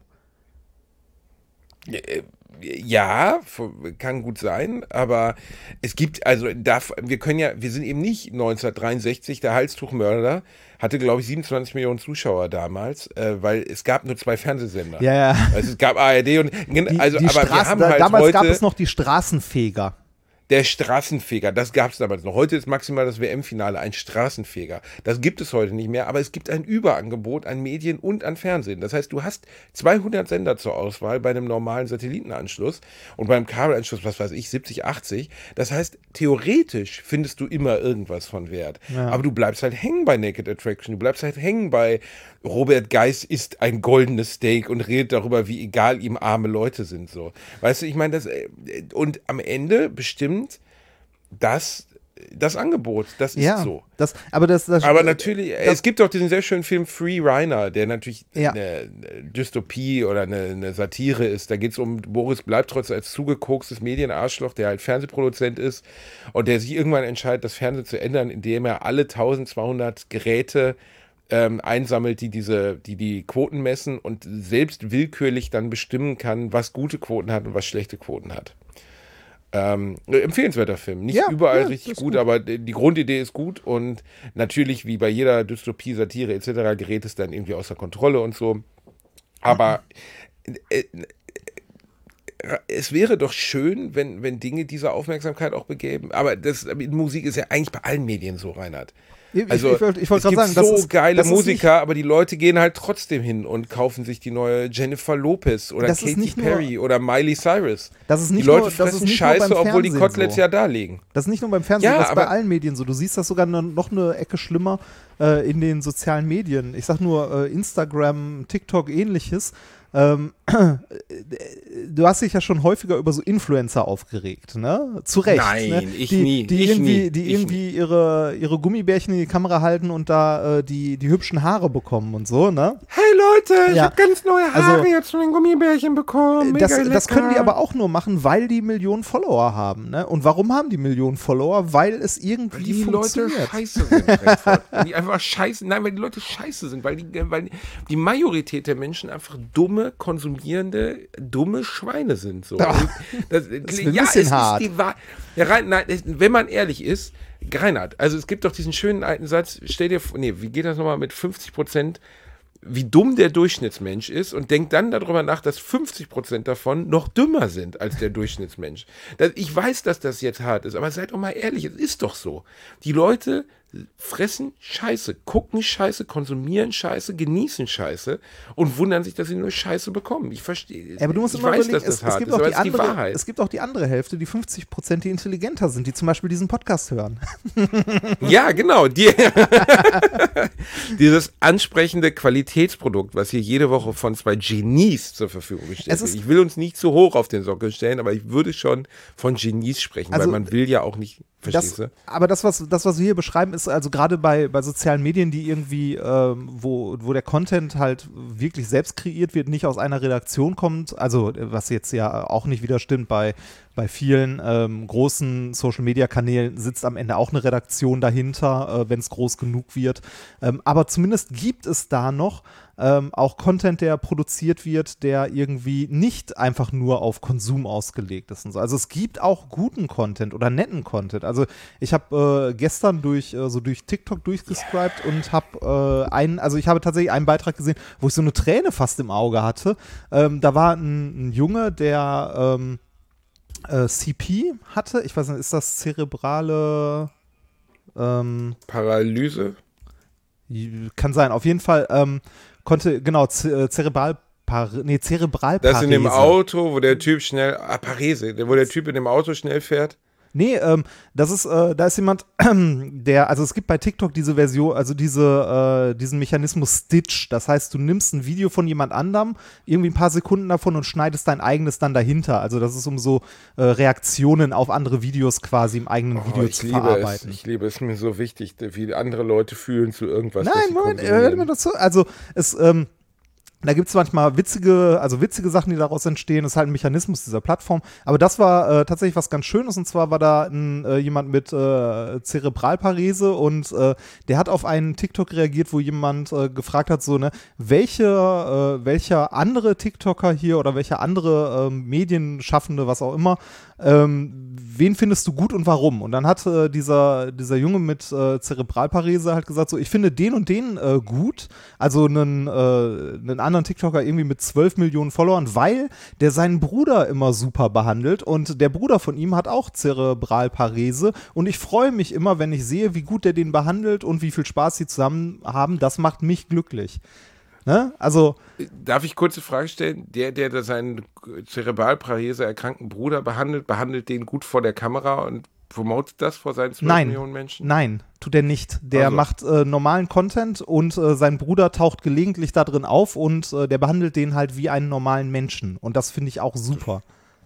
Ja, kann gut sein, aber es gibt, also da, wir können ja, wir sind eben nicht neunzehnhundertdreiundsechzig, der Halstuchmörder hatte, glaube ich, siebenundzwanzig Millionen Zuschauer damals, äh, weil es gab nur zwei Fernsehsender. Ja, ja. Also es gab A R D und, also, die, die aber Straßen, wir haben halt damals heute, gab es noch die Straßenfeger. Der Straßenfeger, das gab es damals noch. Heute ist maximal das W M-Finale ein Straßenfeger. Das gibt es heute nicht mehr, aber es gibt ein Überangebot an Medien und an Fernsehen. Das heißt, du hast zweihundert Sender zur Auswahl bei einem normalen Satellitenanschluss und beim Kabelanschluss, was weiß ich, siebzig, achtzig. Das heißt, theoretisch findest du immer irgendwas von Wert. Ja. Aber du bleibst halt hängen bei Naked Attraction, du bleibst halt hängen bei Robert Geis isst ein goldenes Steak und redet darüber, wie egal ihm arme Leute sind. So. Weißt du, ich meine, das und am Ende bestimmt das das Angebot, das ist ja, so. Das, aber das, das, aber natürlich, das, es gibt auch diesen sehr schönen Film Free Reiner, der natürlich ja. eine Dystopie oder eine, eine Satire ist. Da geht es um Boris Bleibtreu als zugekokstes Medienarschloch, der halt Fernsehproduzent ist und der sich irgendwann entscheidet, das Fernsehen zu ändern, indem er alle eintausendzweihundert Geräte ähm, einsammelt, die diese, die die Quoten messen und selbst willkürlich dann bestimmen kann, was gute Quoten hat und was schlechte Quoten hat. Ähm, empfehlenswerter Film. Nicht ja, überall ja, richtig gut, gut, aber die Grundidee ist gut und natürlich, wie bei jeder Dystopie, Satire et cetera, gerät es dann irgendwie außer Kontrolle und so. Aber äh, äh, es wäre doch schön, wenn, wenn Dinge diese Aufmerksamkeit auch begeben. Aber das, Musik ist ja eigentlich bei allen Medien so, Reinhard. Also, ich, ich, ich, ich wollte gerade sagen, so das ist, geile das Musiker, aber die Leute gehen halt trotzdem hin und kaufen sich die neue Jennifer Lopez oder Katy Perry oder Miley Cyrus. Das ist nicht die Leute nur, fressen das ist nicht Scheiße, nur beim obwohl die Fernsehen Koteletts so. ja da liegen. Das ist nicht nur beim Fernsehen, ja, das ist aber bei allen Medien so. Du siehst das sogar noch eine Ecke schlimmer äh, in den sozialen Medien. Ich sag nur äh, Instagram, TikTok, ähnliches. Ähm, du hast dich ja schon häufiger über so Influencer aufgeregt, ne? Zu Recht. Nein, ne? ich die, nie. Die ich irgendwie, nie. die ich irgendwie nie. ihre, ihre Gummibärchen in die Kamera halten und da äh, die, die hübschen Haare bekommen und so, ne? Hey Leute, ich ja. habe ganz neue Haare also, jetzt von den Gummibärchen bekommen. Das, das können die aber auch nur machen, weil die Millionen Follower haben, ne? Und warum haben die Millionen Follower? Weil es irgendwie weil die funktioniert. Leute scheiße sind, Redford. Die einfach scheiße, nein, weil die Leute scheiße sind, weil die, weil die Majorität der Menschen einfach dumme, konsumierende, dumme Schweine sind. So. Ja. Das, das ist ein ja, bisschen es hart. Ist die Wahr- ja, rein, nein, wenn man ehrlich ist, Reinhard, also es gibt doch diesen schönen alten Satz, stell dir vor, nee, wie geht das nochmal mit fünfzig Prozent, wie dumm der Durchschnittsmensch ist und denkt dann darüber nach, dass fünfzig Prozent davon noch dümmer sind als der Durchschnittsmensch. Das, ich weiß, dass das jetzt hart ist, aber seid doch mal ehrlich, es ist doch so. Die Leute fressen Scheiße, gucken Scheiße, konsumieren Scheiße, genießen Scheiße und wundern sich, dass sie nur Scheiße bekommen. Ich verstehe. Ja, aber du musst ich immer weiß, überlegen, dass das es, hart es, gibt ist, auch aber die es ist die andere, Wahrheit. es gibt auch die andere Hälfte, die fünfzig Prozent, die intelligenter sind, die zum Beispiel diesen Podcast hören. Ja, genau. Die, dieses ansprechende Qualitätsprodukt, was hier jede Woche von zwei Genies zur Verfügung gestellt wird. Ich will uns nicht zu hoch auf den Sockel stellen, aber ich würde schon von Genies sprechen, also, weil man will ja auch nicht, verstehst das, du? Aber das was, das, was wir hier beschreiben, ist also gerade bei, bei sozialen Medien, die irgendwie, ähm, wo, wo der Content halt wirklich selbst kreiert wird, nicht aus einer Redaktion kommt, also was jetzt ja auch nicht wieder stimmt, bei, bei vielen ähm, großen Social-Media-Kanälen sitzt am Ende auch eine Redaktion dahinter, äh, wenn es groß genug wird. Ähm, aber zumindest gibt es da noch ähm, auch Content, der produziert wird, der irgendwie nicht einfach nur auf Konsum ausgelegt ist und so. Also es gibt auch guten Content oder netten Content. Also ich habe äh, gestern durch äh, so durch TikTok durchgescribt und habe äh, einen, also ich habe tatsächlich einen Beitrag gesehen, wo ich so eine Träne fast im Auge hatte. Ähm, da war ein, ein Junge, der ähm, äh, C P hatte. Ich weiß nicht, ist das zerebrale ähm, Paralyse? Kann sein. Auf jeden Fall ähm, konnte, genau, Z- Zerebral nee, Zerebralparese. Das in dem Auto, wo der Typ schnell, ah, Parese, wo der Typ in dem Auto schnell fährt? Nee, ähm, das ist, äh, da ist jemand, der, also es gibt bei TikTok diese Version, also diese, äh, diesen Mechanismus Stitch. Das heißt, du nimmst ein Video von jemand anderem, irgendwie ein paar Sekunden davon und schneidest dein eigenes dann dahinter. Also das ist, um so äh, Reaktionen auf andere Videos quasi im eigenen Oh, Video ich zu liebe verarbeiten. Es, ich liebe es, mir so wichtig, wie andere Leute fühlen zu irgendwas. Nein, Moment, hört mir dazu. Also es, ähm, da gibt es manchmal witzige, also witzige Sachen, die daraus entstehen. Das ist halt ein Mechanismus dieser Plattform. Aber das war äh, tatsächlich was ganz Schönes. Und zwar war da ein, äh, jemand mit äh, Zerebralparese und äh, der hat auf einen TikTok reagiert, wo jemand äh, gefragt hat, so, ne, welche, äh, welcher andere TikToker hier oder welcher andere äh, Medienschaffende, was auch immer, ähm, wen findest du gut und warum? Und dann hat äh, dieser, dieser Junge mit äh, Zerebralparese halt gesagt, so, ich finde den und den äh, gut, also einen, äh, einen anderen TikToker irgendwie mit zwölf Millionen Followern, weil der seinen Bruder immer super behandelt und der Bruder von ihm hat auch Zerebralparese und ich freue mich immer, wenn ich sehe, wie gut der den behandelt und wie viel Spaß sie zusammen haben, das macht mich glücklich. Ne? Also darf ich kurze Frage stellen? Der, der da seinen Zerebralparese erkrankten Bruder behandelt, behandelt den gut vor der Kamera und promotet das vor seinen zwölf nein, Millionen Menschen? Nein, tut er nicht. Der also. macht äh, normalen Content und äh, sein Bruder taucht gelegentlich da drin auf und äh, der behandelt den halt wie einen normalen Menschen. Und das finde ich auch super.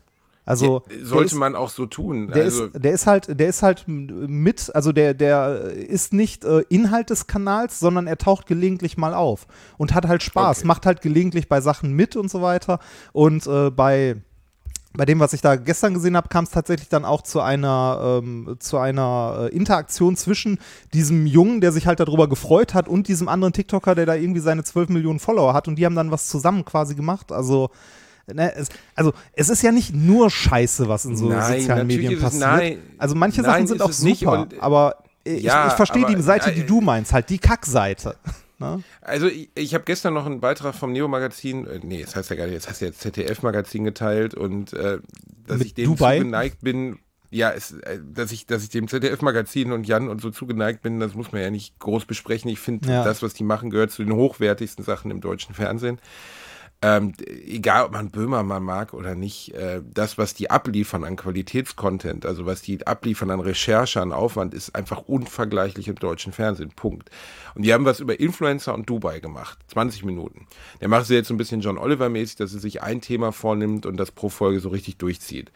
Also ja, sollte ist, man auch so tun. Der, also, ist, der ist halt, der ist halt mit, also der, der ist nicht äh, Inhalt des Kanals, sondern er taucht gelegentlich mal auf und hat halt Spaß, okay. macht halt gelegentlich bei Sachen mit und so weiter. Und äh, bei Bei dem, was ich da gestern gesehen habe, kam es tatsächlich dann auch zu einer, ähm, zu einer äh, Interaktion zwischen diesem Jungen, der sich halt darüber gefreut hat, und diesem anderen TikToker, der da irgendwie seine zwölf Millionen Follower hat. Und die haben dann was zusammen quasi gemacht. Also, ne, es, also es ist ja nicht nur Scheiße, was in so nein, sozialen Medien es, passiert. Nein, also manche nein, Sachen sind auch super, und, aber ich, ja, ich verstehe die Seite, die äh, du meinst, halt die Kackseite. Ne? Also ich, ich habe gestern noch einen Beitrag vom Neo-Magazin, äh, nee, das heißt ja gar nicht, jetzt heißt ja jetzt Z D F-Magazin geteilt und äh, dass Mit ich dem Dubai? zugeneigt bin, ja, es, äh, dass ich, dass ich dem Z D F-Magazin und Jan und so zugeneigt bin, das muss man ja nicht groß besprechen. Ich finde, Ja. das, was die machen, gehört zu den hochwertigsten Sachen im deutschen Fernsehen. Ähm, egal, ob man Böhmermann mag oder nicht, äh, das, was die abliefern an Qualitätscontent, also was die abliefern an Recherche, an Aufwand, ist einfach unvergleichlich im deutschen Fernsehen, Punkt. Und die haben was über Influencer und Dubai gemacht, zwanzig Minuten. Der macht es jetzt so ein bisschen John Oliver-mäßig, dass er sich ein Thema vornimmt und das pro Folge so richtig durchzieht.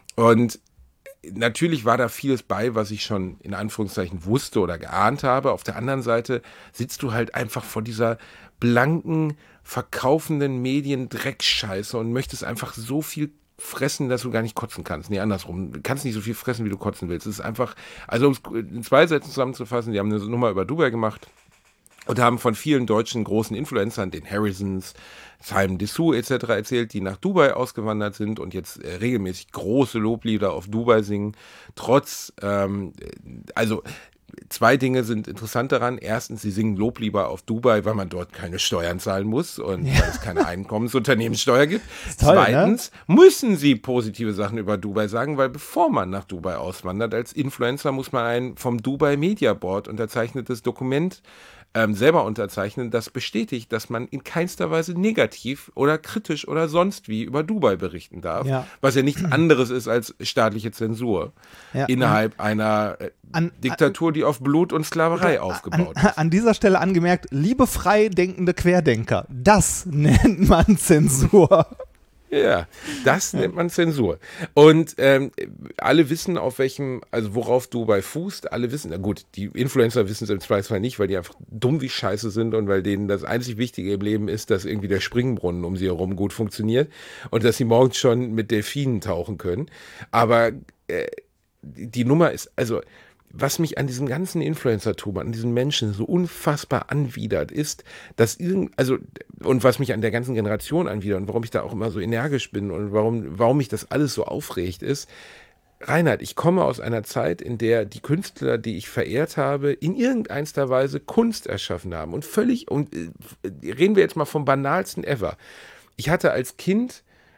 Und natürlich war da vieles bei, was ich schon in Anführungszeichen wusste oder geahnt habe. Auf der anderen Seite sitzt du halt einfach vor dieser blanken, verkaufenden Medien-Dreckscheiße und möchtest einfach so viel fressen, dass du gar nicht kotzen kannst. Nee, andersrum. Du kannst nicht so viel fressen, wie du kotzen willst. Es ist einfach, also um es in zwei Sätzen zusammenzufassen, die haben eine Nummer über Dubai gemacht und haben von vielen deutschen großen Influencern, den Harrisons, Simon Dessous et cetera erzählt, die nach Dubai ausgewandert sind und jetzt äh, regelmäßig große Loblieder auf Dubai singen. Trotz, ähm, also zwei Dinge sind interessant daran. Erstens, sie singen Loblieder auf Dubai, weil man dort keine Steuern zahlen muss und ja. weil es keine Einkommensunternehmenssteuer gibt. Toll, Zweitens, ne? müssen sie positive Sachen über Dubai sagen, weil bevor man nach Dubai auswandert, als Influencer muss man ein vom Dubai Media Board unterzeichnetes Dokument ähm, selber unterzeichnen, das bestätigt, dass man in keinster Weise negativ oder kritisch oder sonst wie über Dubai berichten darf, Ja. was ja nichts anderes ist als staatliche Zensur Ja. innerhalb einer äh, An- Diktatur, die auf Blut und Sklaverei aufgebaut an, ist. an dieser Stelle angemerkt, liebe frei denkende Querdenker, das nennt man Zensur. Ja, das nennt man Zensur. Und ähm, alle wissen, auf welchem, also worauf Dubai fußt. Alle wissen, na gut, die Influencer wissen es im Zweifelsfall nicht, weil die einfach dumm wie Scheiße sind und weil denen das einzig Wichtige im Leben ist, dass irgendwie der Springbrunnen um sie herum gut funktioniert und dass sie morgens schon mit Delfinen tauchen können. Aber äh, die Nummer ist, also was mich an diesem ganzen Influencer-Tum, an diesen Menschen so unfassbar anwidert, ist, dass irgend, also, und was mich an der ganzen Generation anwidert und warum ich da auch immer so energisch bin und warum, warum mich das alles so aufregt, ist, Reinhard, ich komme aus einer Zeit, in der die Künstler, die ich verehrt habe, in irgendeiner Weise Kunst erschaffen haben und völlig, und äh, reden wir jetzt mal vom banalsten ever. Ich hatte als Kind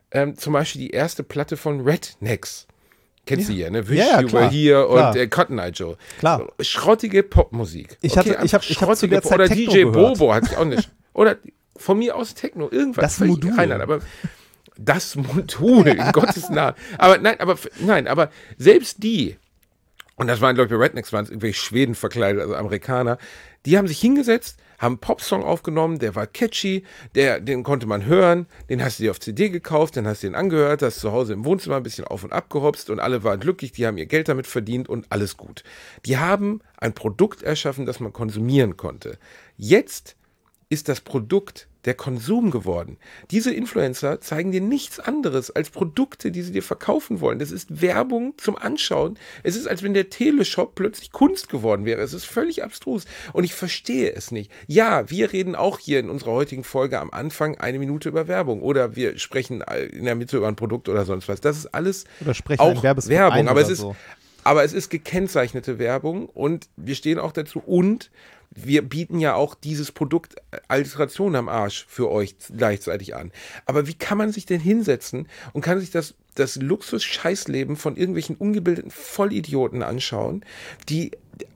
ähm, zum Beispiel die erste Platte von Rednecks. Kennst du Ja. ja, ne? Wish Ja, ja, You klar. Were Here Klar. und äh, Cotton Eye Joe. Klar. Schrottige Popmusik. Ich hatte- ich hab- ich hab zu der Zeit Oder Techno D J gehört. Bobo hatte ich auch nicht. Oder von mir aus Techno, irgendwas. Das völlig Modul. Reinhard, aber das Modul, in Gottes Namen. Aber nein, aber nein, aber selbst die, und das waren, glaube ich, bei Rednecks waren es irgendwelche Schweden verkleidet, also Amerikaner, die haben sich hingesetzt, haben einen Popsong aufgenommen, der war catchy, der, den konnte man hören, den hast du dir auf C D gekauft, dann hast du den angehört, hast zu Hause im Wohnzimmer ein bisschen auf und ab gehopst und alle waren glücklich, die haben ihr Geld damit verdient und alles gut. Die haben ein Produkt erschaffen, das man konsumieren konnte. Jetzt ist das Produkt der Konsum geworden. Diese Influencer zeigen dir nichts anderes als Produkte, die sie dir verkaufen wollen. Das ist Werbung zum Anschauen. Es ist, als wenn der Teleshop plötzlich Kunst geworden wäre. Es ist völlig abstrus und ich verstehe es nicht. Ja, wir reden auch hier in unserer heutigen Folge am Anfang eine Minute über Werbung oder wir sprechen in der Mitte über ein Produkt oder sonst was. Das ist alles Oder sprechen auch einen Werbespot Werbung, ein aber oder es ist so. aber es ist gekennzeichnete Werbung und wir stehen auch dazu und wir bieten ja auch dieses Produkt Alliteration am Arsch für euch gleichzeitig an. Aber wie kann man sich denn hinsetzen und kann sich das, das Luxus-Scheißleben von irgendwelchen ungebildeten Vollidioten anschauen, die,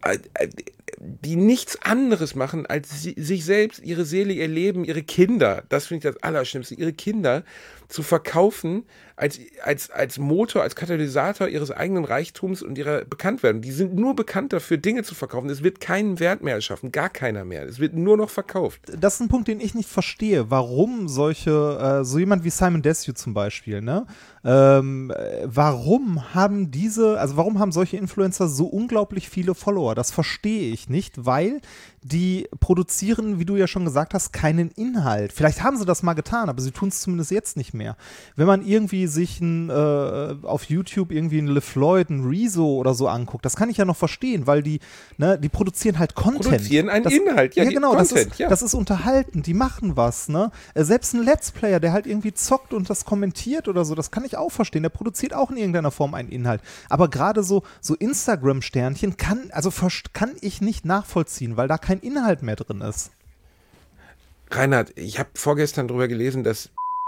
die nichts anderes machen, als sie, sich selbst, ihre Seele, ihr Leben, ihre Kinder, das finde ich das Allerschlimmste, ihre Kinder zu verkaufen als, als, als Motor, als Katalysator ihres eigenen Reichtums und ihrer Bekanntwerdung. Die sind nur bekannt dafür, Dinge zu verkaufen. Es wird keinen Wert mehr erschaffen, gar keiner mehr. Es wird nur noch verkauft. Das ist ein Punkt, den ich nicht verstehe, warum solche, äh, so jemand wie Simon Desue zum Beispiel, ne? Ähm, äh, warum haben diese, also warum haben solche Influencer so unglaublich viele Follower? Das verstehe ich nicht, weil die produzieren, wie du ja schon gesagt hast, keinen Inhalt. Vielleicht haben sie das mal getan, aber sie tun es zumindest jetzt nicht mehr. Wenn man irgendwie sich ein, äh, auf YouTube irgendwie einen LeFloid, einen Rezo oder so anguckt, das kann ich ja noch verstehen, weil die, ne, die produzieren halt Content. Produzieren einen das, Inhalt, ja, ja die genau, Content, das ist, ja. das ist unterhalten, die machen was, ne? Äh, Selbst ein Let's Player, der halt irgendwie zockt und das kommentiert oder so, das kann ich auch verstehen, der produziert auch in irgendeiner Form einen Inhalt. Aber gerade so, so Instagram-Sternchen kann, also verst- kann ich nicht nachvollziehen, weil da kein Inhalt mehr drin ist. Reinhard, ich habe vorgestern drüber gelesen, dass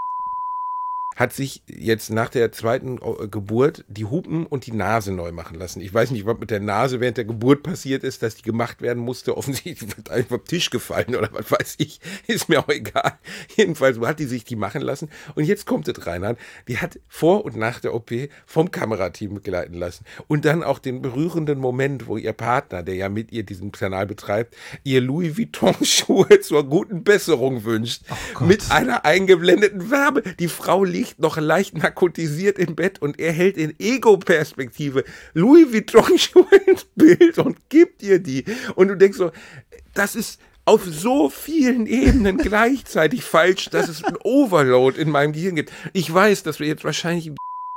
hat sich jetzt nach der zweiten Geburt die Hupen und die Nase neu machen lassen. Ich weiß nicht, was mit der Nase während der Geburt passiert ist, dass die gemacht werden musste. Offensichtlich wird einfach vom Tisch gefallen oder was weiß ich. Ist mir auch egal. Jedenfalls hat die sich die machen lassen. Und jetzt kommt es, Reinhard, die hat vor und nach der O P vom Kamerateam begleiten lassen. Und dann auch den berührenden Moment, wo ihr Partner, der ja mit ihr diesen Kanal betreibt, ihr Louis Vuitton-Schuhe zur guten Besserung wünscht. Oh mit einer eingeblendeten Werbe. Die Frau liegt noch leicht narkotisiert im Bett und er hält in Ego-Perspektive Louis Vuitton-Schuhe ins Bild und gibt ihr die. Und du denkst so, das ist auf so vielen Ebenen gleichzeitig falsch, dass es ein Overload in meinem Gehirn gibt. Ich weiß, dass wir jetzt wahrscheinlich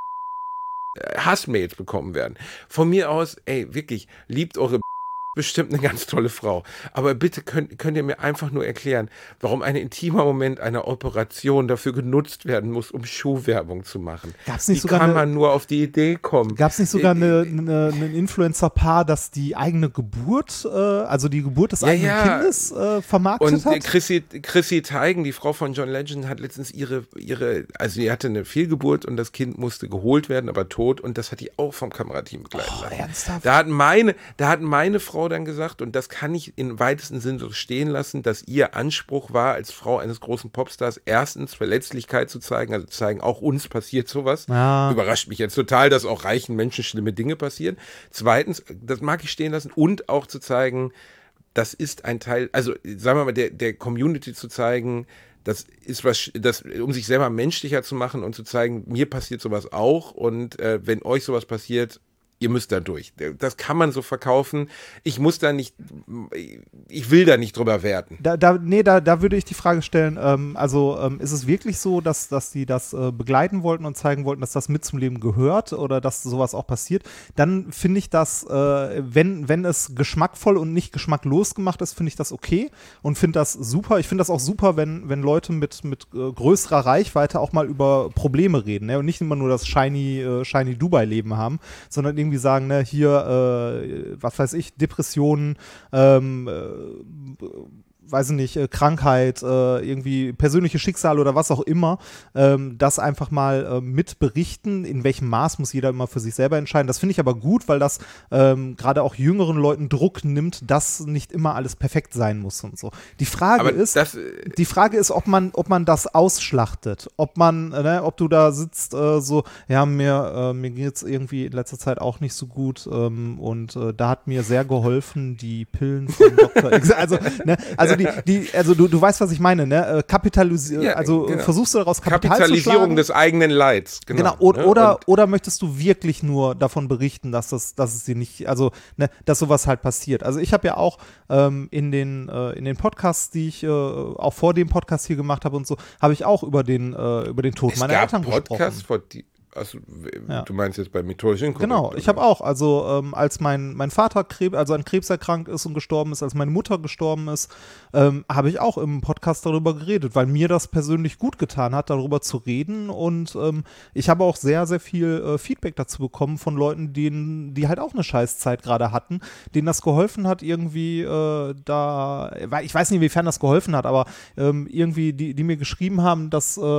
Hassmails bekommen werden. Von mir aus, ey, wirklich, liebt eure bestimmt eine ganz tolle Frau. Aber bitte könnt, könnt ihr mir einfach nur erklären, warum ein intimer Moment einer Operation dafür genutzt werden muss, um Schuhwerbung zu machen. Gab's nicht Wie sogar kann eine- man nur auf die Idee kommen? Gab es nicht sogar Äh, eine, eine, ein Influencer-Paar, das die eigene Geburt, äh, also die Geburt des Ja, eigenen ja. Kindes äh, vermarktet Und äh, hat? Chrissy, Chrissy Teigen, die Frau von John Legend, hat letztens ihre, ihre, also sie hatte eine Fehlgeburt und das Kind musste geholt werden, aber tot und das hat die auch vom Kamerateam begleitet Oh, lassen. ernsthaft? Da hat meine, da hat meine Frau dann gesagt, und das kann ich im weitesten Sinn so stehen lassen, dass ihr Anspruch war, als Frau eines großen Popstars erstens Verletzlichkeit zu zeigen, also zu zeigen, auch uns passiert sowas. Ja. Überrascht mich jetzt total, dass auch reichen Menschen schlimme Dinge passieren. Zweitens, das mag ich stehen lassen, und auch zu zeigen, das ist ein Teil, also sagen wir mal, der, der Community zu zeigen, das ist was, das, um sich selber menschlicher zu machen und zu zeigen, mir passiert sowas auch und äh, wenn euch sowas passiert, ihr müsst da durch. Das kann man so verkaufen. Ich muss da nicht, ich will da nicht drüber werten. Da, da, nee, da, da würde ich die Frage stellen, ähm, also ähm, ist es wirklich so, dass, dass die das äh, begleiten wollten und zeigen wollten, dass das mit zum Leben gehört oder dass sowas auch passiert? Dann finde ich das, äh, wenn, wenn es geschmackvoll und nicht geschmacklos gemacht ist, finde ich das okay und finde das super. Ich finde das auch super, wenn, wenn Leute mit, mit äh, größerer Reichweite auch mal über Probleme reden, ne? Und nicht immer nur das shiny, äh, shiny Dubai-Leben haben, sondern irgendwie sagen, ne, hier, äh, was weiß ich, Depressionen, ähm, äh, weiß ich nicht, äh, Krankheit, äh, irgendwie persönliche Schicksale oder was auch immer, ähm, das einfach mal äh, mit berichten. In welchem Maß muss jeder immer für sich selber entscheiden. Das finde ich aber gut, weil das ähm, gerade auch jüngeren Leuten Druck nimmt, dass nicht immer alles perfekt sein muss und so. Die Frage Aber ist, das, die Frage ist, ob man, ob man das ausschlachtet, ob man, äh, ne, ob du da sitzt äh, so, ja, mir, äh, mir geht es irgendwie in letzter Zeit auch nicht so gut ähm, und äh, da hat mir sehr geholfen die Pillen von Doktor X. Also, ne, also die, die, also du, du weißt, was ich meine, ne? Kapitalisieren, Ja, also genau. versuchst du daraus Kapital Kapitalisierung zu schlagen? des eigenen Leids. Genau. Genau, o- ne? oder, Und oder möchtest du wirklich nur davon berichten, dass das, dass es dir nicht, also, ne, dass sowas halt passiert. Also ich habe ja auch ähm, in den, äh, in den Podcasts, die ich äh, auch vor dem Podcast hier gemacht habe und so, habe ich auch über den, äh, über den Tod es meiner gab Eltern Podcasts gesprochen. vor die, also, Ja. du meinst jetzt bei methodisch inkorrekt. Genau, ich habe auch, also ähm, als mein, mein Vater Krebs, also an Krebs erkrankt ist und gestorben ist, als meine Mutter gestorben ist, ähm, habe ich auch im Podcast darüber geredet, weil mir das persönlich gut getan hat, darüber zu reden und ähm, ich habe auch sehr, sehr viel äh, Feedback dazu bekommen von Leuten, denen, die halt auch eine Scheißzeit gerade hatten, denen das geholfen hat, irgendwie äh, da, weil ich weiß nicht, inwiefern das geholfen hat, aber ähm, irgendwie, die, die mir geschrieben haben, dass, äh,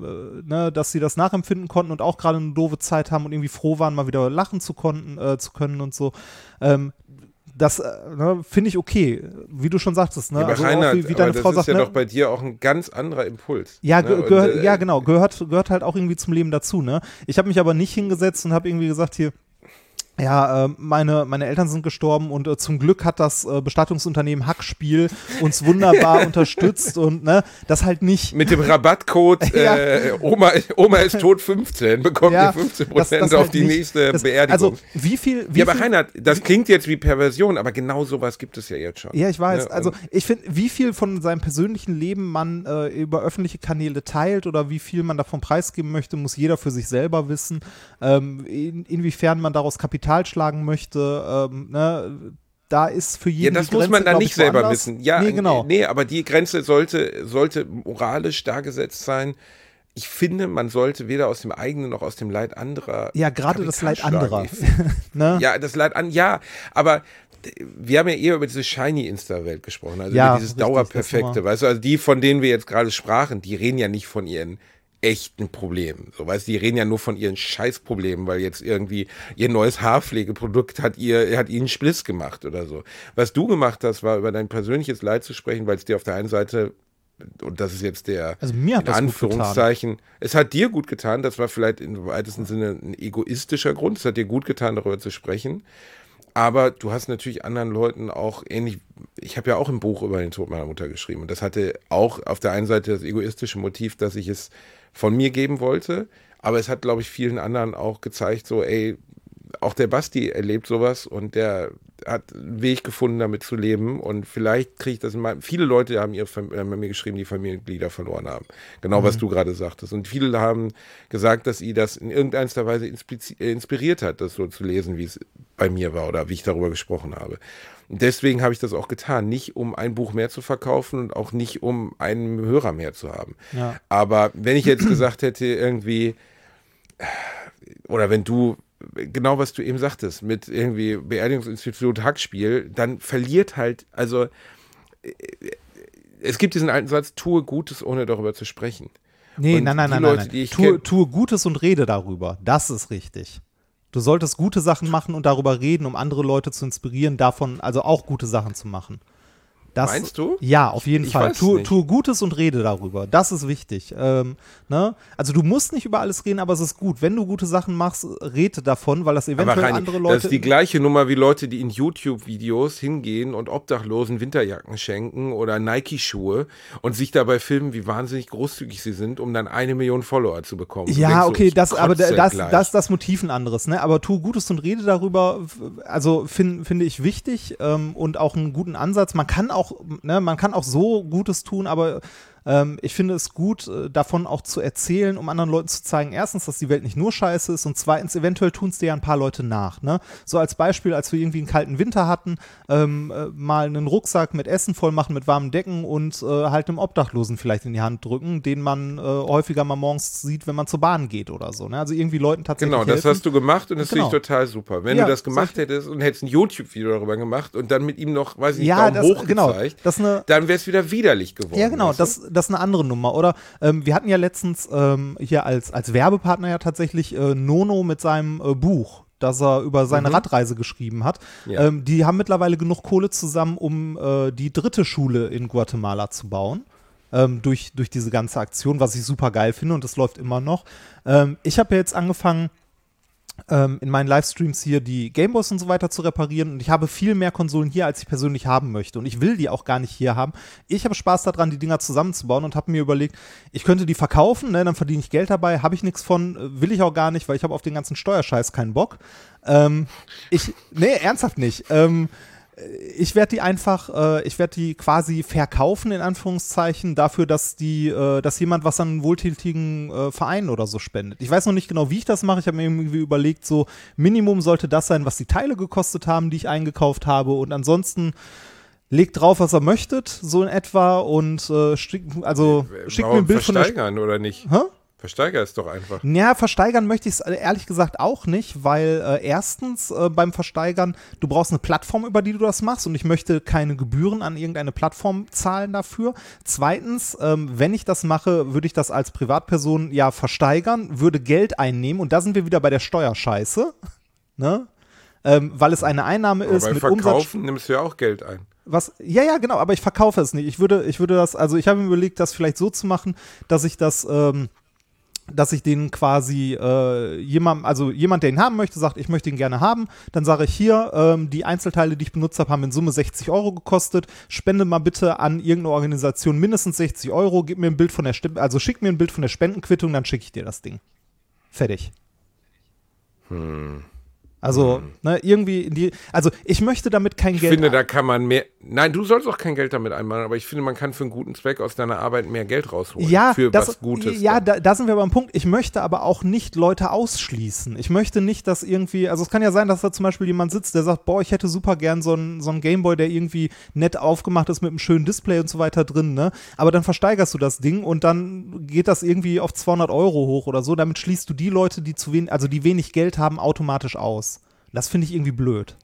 ne, dass sie das nachempfinden konnten und auch gerade eine doofe Zeit haben und irgendwie froh waren, mal wieder lachen zu, konnten, äh, zu können und so. Ähm, das äh, ne, finde ich okay, wie du schon sagtest. Ne? Ja, aber also Reinhard, auch wie, wie deine aber Frau das sagt, ist ja ne? doch bei dir auch ein ganz anderer Impuls. Ja, ne? ge Und, gehört, äh, ja, genau, gehört, gehört halt auch irgendwie zum Leben dazu. Ne? Ich habe mich aber nicht hingesetzt und habe irgendwie gesagt, hier, ja, äh, meine, meine Eltern sind gestorben und äh, zum Glück hat das äh, Bestattungsunternehmen Hackspiel uns wunderbar unterstützt und ne, das halt nicht. Mit dem Rabattcode Ja. äh, Oma, Oma ist tot fünfzehn bekommt Ja, ihr fünfzehn das- Prozent das auf halt die nicht- nächste das, Beerdigung. Also wie viel, wie ja, aber viel Reinhard, das klingt jetzt wie Perversion, aber genau sowas gibt es ja jetzt schon. Ja, ich weiß. Ne? Also Und ich finde, wie viel von seinem persönlichen Leben man äh, über öffentliche Kanäle teilt oder wie viel man davon preisgeben möchte, muss jeder für sich selber wissen. Ähm, in, inwiefern man daraus Kapital schlagen möchte, ähm, ne, da ist für jeden ja, das die muss Grenze, man dann glaub nicht ich, selber woanders. wissen. Ja, nee, genau. nee, aber die Grenze sollte, sollte moralisch dargesetzt sein. Ich finde, man sollte weder aus dem eigenen noch aus dem Leid anderer. Ja, gerade das Leid Kapital anderer. schlagen. ne? Ja, das Leid an, ja, aber wir haben ja eher über diese Shiny-Insta-Welt gesprochen, also Ja, über dieses richtig, Dauerperfekte, das war- weißt du, also die, von denen wir jetzt gerade sprachen, die reden ja nicht von ihren echten Problemen, so, weißt du, die reden ja nur von ihren Scheißproblemen, weil jetzt irgendwie ihr neues Haarpflegeprodukt hat ihr, hat ihnen Spliss gemacht oder so. Was du gemacht hast, war über dein persönliches Leid zu sprechen, weil es dir auf der einen Seite, und das ist jetzt der, Also mir hat in das gut getan. Anführungszeichen, es hat dir gut getan, das war vielleicht im weitesten Sinne ein egoistischer Grund, es hat dir gut getan, darüber zu sprechen, aber du hast natürlich anderen Leuten auch ähnlich, ich habe ja auch ein Buch über den Tod meiner Mutter geschrieben und das hatte auch auf der einen Seite das egoistische Motiv, dass ich es von mir geben wollte, aber es hat, glaube ich, vielen anderen auch gezeigt, so, ey, auch der Basti erlebt sowas und der hat einen Weg gefunden, damit zu leben und vielleicht kriege ich das in meinem, viele Leute haben ihre Fam- haben mir geschrieben, die Familienmitglieder verloren haben. Genau, Mhm. was du gerade sagtest. Und viele haben gesagt, dass sie das in irgendeiner Weise inspi- äh, inspiriert hat, das so zu lesen, wie es bei mir war oder wie ich darüber gesprochen habe. Und deswegen habe ich das auch getan. Nicht, um ein Buch mehr zu verkaufen und auch nicht, um einen Hörer mehr zu haben. Ja. Aber wenn ich jetzt gesagt hätte, irgendwie, oder wenn du, genau was du eben sagtest, mit irgendwie Beerdigungsinstitut Hackspiel, dann verliert halt, also es gibt diesen alten Satz, tue Gutes, ohne darüber zu sprechen. Nee, Und nein, nein, die nein, Leute, nein. die nein. ich Tue, kenn- tue Gutes und rede darüber. Das ist richtig. Du solltest gute Sachen machen und darüber reden, um andere Leute zu inspirieren, davon, also auch gute Sachen zu machen. Das, Meinst du? Ja, auf jeden Ich Fall. weiß Tu, nicht. tue Gutes und rede darüber. Das ist wichtig. Ähm, ne? Also du musst nicht über alles reden, aber es ist gut. Wenn du gute Sachen machst, rede davon, weil das Aber eventuell Reini, andere Leute. das ist die gleiche Nummer wie Leute, die in YouTube-Videos hingehen und Obdachlosen Winterjacken schenken oder Nike-Schuhe und sich dabei filmen, wie wahnsinnig großzügig sie sind, um dann eine Million Follower zu bekommen. Du Ja, denkst so, okay, ich das, aber kotze das, gleich. das ist das Motiv ein anderes, ne? Aber tu Gutes und rede darüber, also finde find ich wichtig ähm, und auch einen guten Ansatz. Man kann auch, ne, man kann auch so Gutes tun, aber Ähm, ich finde es gut, äh, davon auch zu erzählen, um anderen Leuten zu zeigen, erstens, dass die Welt nicht nur scheiße ist und zweitens, eventuell tun es dir ja ein paar Leute nach. Ne? So als Beispiel, als wir irgendwie einen kalten Winter hatten, ähm, äh, mal einen Rucksack mit Essen voll machen, mit warmen Decken und äh, halt einem Obdachlosen vielleicht in die Hand drücken, den man äh, häufiger mal morgens sieht, wenn man zur Bahn geht oder so. Ne? Also irgendwie Leuten tatsächlich Genau, das helfen. hast du gemacht und das Genau. finde ich total super. Wenn Ja, du das gemacht solche- hättest und hättest ein YouTube-Video darüber gemacht und dann mit ihm noch, weiß ich nicht, Ja, Daumen das- hoch genau, gezeigt, das ist eine- dann wäre es wieder widerlich geworden. Ja, genau, weißt du? das, das ist eine andere Nummer. Oder ähm, wir hatten ja letztens ähm, hier als, als Werbepartner ja tatsächlich äh, Nono mit seinem äh, Buch, das er über seine Mhm. Radreise geschrieben hat. Ja. Ähm, die haben mittlerweile genug Kohle zusammen, um äh, die dritte Schule in Guatemala zu bauen. Ähm, durch, durch diese ganze Aktion, was ich super geil finde und das läuft immer noch. Ähm, ich habe ja jetzt angefangen, ähm, in meinen Livestreams hier die Gameboys und so weiter zu reparieren und ich habe viel mehr Konsolen hier, als ich persönlich haben möchte und ich will die auch gar nicht hier haben. Ich habe Spaß daran, die Dinger zusammenzubauen und habe mir überlegt, ich könnte die verkaufen, ne, dann verdiene ich Geld dabei, habe ich nichts von, äh, will ich auch gar nicht, weil ich habe auf den ganzen Steuerscheiß keinen Bock. Ähm, ich, nee, ernsthaft nicht. Ähm, Ich werde die einfach, äh, ich werde die quasi verkaufen, in Anführungszeichen, dafür, dass die, äh, dass jemand was an einen wohltätigen äh, Verein oder so spendet. Ich weiß noch nicht genau, wie ich das mache. Ich habe mir irgendwie überlegt, so Minimum sollte das sein, was die Teile gekostet haben, die ich eingekauft habe. Und ansonsten legt drauf, was ihr möchtet, so in etwa. Und äh, schick, also schickt mir ein Bild von der. Versteigern oder nicht? Hä? Versteiger es doch einfach. Ja, versteigern möchte ich es ehrlich gesagt auch nicht, weil äh, erstens äh, beim Versteigern, du brauchst eine Plattform, über die du das machst und ich möchte keine Gebühren an irgendeine Plattform zahlen dafür. Zweitens, ähm, wenn ich das mache, würde ich das als Privatperson ja versteigern, würde Geld einnehmen und da sind wir wieder bei der Steuerscheiße, ne? Ähm, weil es eine Einnahme Aber ist beim mit Umsatz. Verkaufen nimmst du ja auch Geld ein. Was, ja, ja, genau, aber ich verkaufe es nicht. Ich würde, ich würde das, also ich habe mir überlegt, das vielleicht so zu machen, dass ich das, ähm, dass ich den quasi äh, jemand, also jemand, der ihn haben möchte, sagt, ich möchte ihn gerne haben, dann sage ich hier, ähm, die Einzelteile, die ich benutzt habe, haben in Summe sechzig Euro gekostet, spende mal bitte an irgendeine Organisation mindestens sechzig Euro, gib mir ein Bild von der, St- also schick mir ein Bild von der Spendenquittung, dann schicke ich dir das Ding. Fertig. Hm. Also, ne, irgendwie in die, also ich möchte damit kein Ich Geld. finde, da kann man mehr. Nein, du sollst auch kein Geld damit einmachen, aber ich finde, man kann für einen guten Zweck aus deiner Arbeit mehr Geld rausholen. Ja, für das, was Gutes. ja, dann. da, da sind wir beim Punkt. Ich möchte aber auch nicht Leute ausschließen. Ich möchte nicht, dass irgendwie, also es kann ja sein, dass da zum Beispiel jemand sitzt, der sagt, boah, ich hätte super gern so einen so einen Gameboy, der irgendwie nett aufgemacht ist mit einem schönen Display und so weiter drin, ne? Aber dann versteigerst du das Ding und dann geht das irgendwie auf zweihundert Euro hoch oder so. Damit schließt du die Leute, die zu wenig, also die wenig Geld haben, automatisch aus. Das finde ich irgendwie blöd.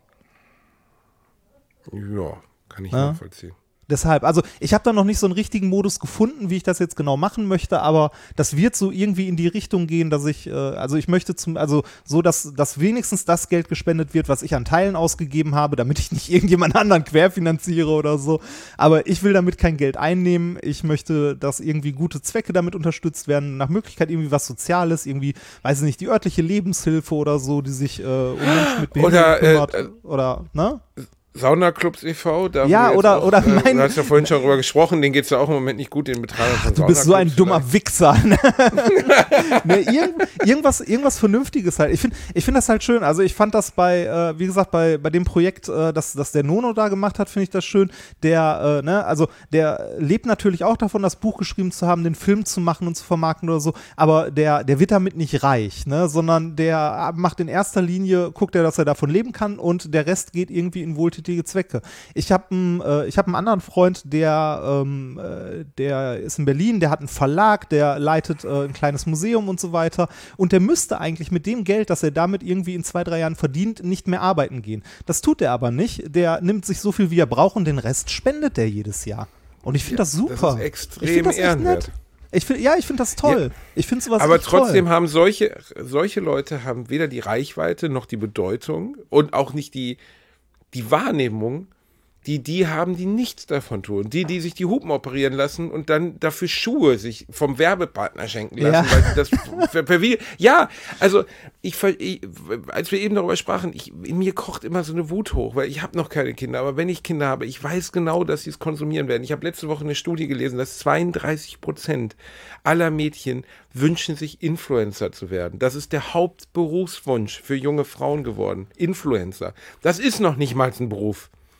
Ja, kann ich Ja. nachvollziehen. Deshalb, also ich habe da noch nicht so einen richtigen Modus gefunden, wie ich das jetzt genau machen möchte, aber das wird so irgendwie in die Richtung gehen, dass ich, äh, also ich möchte zum, also so, dass, dass wenigstens das Geld gespendet wird, was ich an Teilen ausgegeben habe, damit ich nicht irgendjemand anderen querfinanziere oder so. Aber ich will damit kein Geld einnehmen. Ich möchte, dass irgendwie gute Zwecke damit unterstützt werden, nach Möglichkeit irgendwie was Soziales, irgendwie, weiß ich nicht, die örtliche Lebenshilfe oder so, die sich äh, um Menschen mit Behinderung Oder, äh, kümmert. äh, Oder, ne? Saunaclubs e V, da Ja, haben wir jetzt oder- auch, oder äh, mein- du hast ja vorhin schon drüber gesprochen, denen geht es ja auch im Moment nicht gut, den Betreibern von Du bist so ein Saunaclubs dummer vielleicht. Wichser. ne, irgend, irgendwas, irgendwas Vernünftiges halt. Ich finde ich find das halt schön. Also ich fand das bei, äh, wie gesagt, bei, bei dem Projekt, äh, das, das der Nono da gemacht hat, finde ich das schön. Der, äh, ne, also der lebt natürlich auch davon, das Buch geschrieben zu haben, den Film zu machen und zu vermarkten oder so, aber der, der wird damit nicht reich, ne, sondern der macht in erster Linie, guckt er, dass er davon leben kann und der Rest geht irgendwie in wohltätige Zwecke. Ich habe einen, äh, ich hab einen anderen Freund, der, ähm, äh, der ist in Berlin, der hat einen Verlag, der leitet äh, ein kleines Museum und so weiter und der müsste eigentlich mit dem Geld, das er damit irgendwie in zwei, drei Jahren verdient, nicht mehr arbeiten gehen. Das tut er aber nicht. Der nimmt sich so viel, wie er braucht und den Rest spendet er jedes Jahr. Und ich finde das super. Das ist extrem ich find das echt ehrenwert. nett. Ich find, ja, ich finde das toll. Ja. Ich finde sowas Aber echt trotzdem toll. haben solche, solche Leute haben weder die Reichweite noch die Bedeutung und auch nicht die, die Wahrnehmung, die die haben, die nichts davon tun. Die, die sich die Hupen operieren lassen und dann dafür Schuhe sich vom Werbepartner schenken lassen. Ja. Weil sie das per, per Video, ja, also ich, ver- ich, als wir eben darüber sprachen, ich, in mir kocht immer so eine Wut hoch, weil ich habe noch keine Kinder, aber wenn ich Kinder habe, ich weiß genau, dass sie es konsumieren werden. Ich habe letzte Woche eine Studie gelesen, dass zweiunddreißig Prozent aller Mädchen wünschen sich, Influencer zu werden. Das ist der Hauptberufswunsch für junge Frauen geworden. Influencer. Das ist noch nicht mal ein Beruf.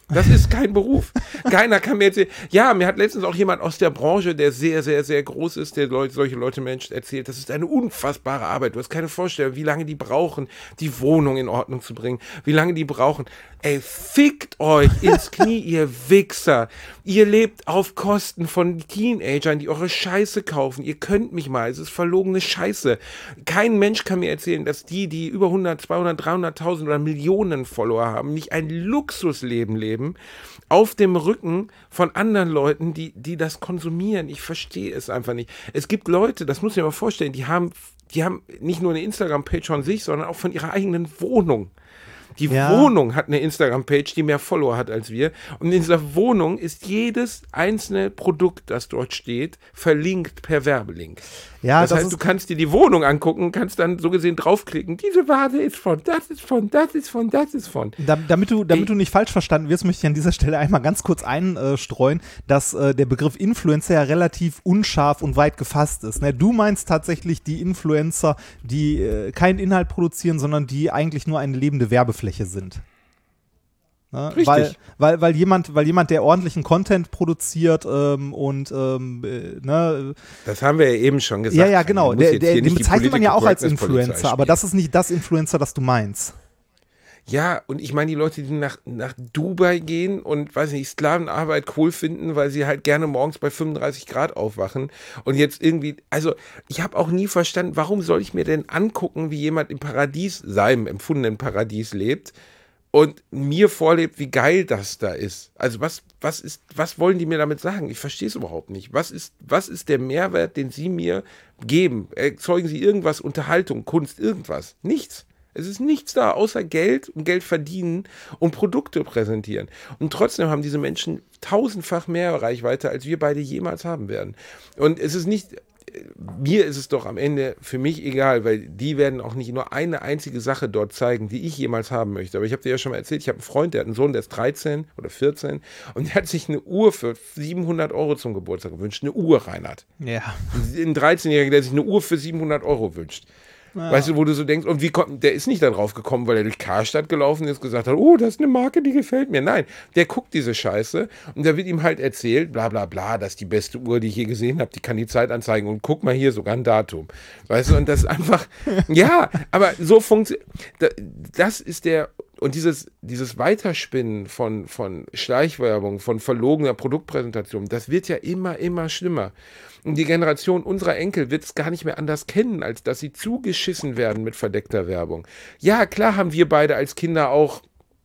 Das ist kein Beruf. Keiner kann mir erzählen. Ja, mir hat letztens auch jemand aus der Branche, der sehr, sehr, sehr groß ist, der Leute, solche Leute Menschen erzählt, das ist eine unfassbare Arbeit. Du hast keine Vorstellung, wie lange die brauchen, die Wohnung in Ordnung zu bringen, wie lange die brauchen. Ey, fickt euch ins Knie, ihr Wichser. Ihr lebt auf Kosten von Teenagern, die eure Scheiße kaufen. Ihr könnt mich mal, es ist verlogene Scheiße. Kein Mensch kann mir erzählen, dass die, die über hundert, zweihundert, dreihunderttausend oder Millionen Follower haben, nicht ein Luxusleben leben, auf dem Rücken von anderen Leuten, die, die das konsumieren. Ich verstehe es einfach nicht. Es gibt Leute, das muss ich mir mal vorstellen, die haben, die haben nicht nur eine Instagram-Page von sich, sondern auch von ihrer eigenen Wohnung. Die ja. Wohnung hat eine Instagram-Page, die mehr Follower hat als wir. Und in dieser Wohnung ist jedes einzelne Produkt, das dort steht, verlinkt per Werbelink. Ja, das, das heißt, du kannst dir die Wohnung angucken, kannst dann so gesehen draufklicken, diese Vase ist von, das ist von, das ist von, das ist von. Da, damit du, damit du nicht falsch verstanden wirst, möchte ich an dieser Stelle einmal ganz kurz einstreuen, dass äh, der Begriff Influencer ja relativ unscharf und weit gefasst ist. Ne? Du meinst tatsächlich die Influencer, die äh, keinen Inhalt produzieren, sondern die eigentlich nur eine lebende Werbefläche sind. Ne? Richtig. Weil, weil, weil, jemand, weil jemand, der ordentlichen Content produziert ähm, und ähm, äh, ne, das haben wir ja eben schon gesagt. Ja, ja, genau. Der, der, den bezeichnet man ja auch als Influencer, aber das ist nicht das Influencer, das du meinst. Ja, und ich meine, die Leute, die nach, nach Dubai gehen und, weiß nicht, Sklavenarbeit cool finden, weil sie halt gerne morgens bei fünfunddreißig Grad aufwachen und jetzt irgendwie, also ich habe auch nie verstanden, warum soll ich mir denn angucken, wie jemand im Paradies, seinem empfundenen Paradies lebt und mir vorlebt, wie geil das da ist. Also was, was ist, was wollen die mir damit sagen? Ich verstehe es überhaupt nicht. Was ist, was ist der Mehrwert, den sie mir geben? Erzeugen sie irgendwas, Unterhaltung, Kunst, irgendwas? Nichts. Es ist nichts da, außer Geld und Geld verdienen und Produkte präsentieren. Und trotzdem haben diese Menschen tausendfach mehr Reichweite, als wir beide jemals haben werden. Und es ist nicht, mir ist es doch am Ende für mich egal, weil die werden auch nicht nur eine einzige Sache dort zeigen, die ich jemals haben möchte. Aber ich habe dir ja schon mal erzählt, ich habe einen Freund, der hat einen Sohn, der ist dreizehn oder vierzehn und der hat sich eine Uhr für siebenhundert Euro zum Geburtstag gewünscht. Eine Uhr, Reinhard. Ja. Ein dreizehnjähriger, der sich eine Uhr für siebenhundert Euro wünscht. Ja. Weißt du, wo du so denkst, und wie kommt, der ist nicht da drauf gekommen, weil er durch Karstadt gelaufen ist und gesagt hat, oh, das ist eine Marke, die gefällt mir. Nein, der guckt diese Scheiße und da wird ihm halt erzählt, bla bla bla, das ist die beste Uhr, die ich je gesehen habe, die kann die Zeit anzeigen und guck mal hier, sogar ein Datum. Weißt du, und das ist einfach, ja, aber so funktioniert, das ist der, und dieses, dieses Weiterspinnen von, von Schleichwerbung, von verlogener Produktpräsentation, das wird ja immer, immer schlimmer. Und die Generation unserer Enkel wird es gar nicht mehr anders kennen, als dass sie zugeschissen werden mit verdeckter Werbung. Ja, klar haben wir beide als Kinder auch,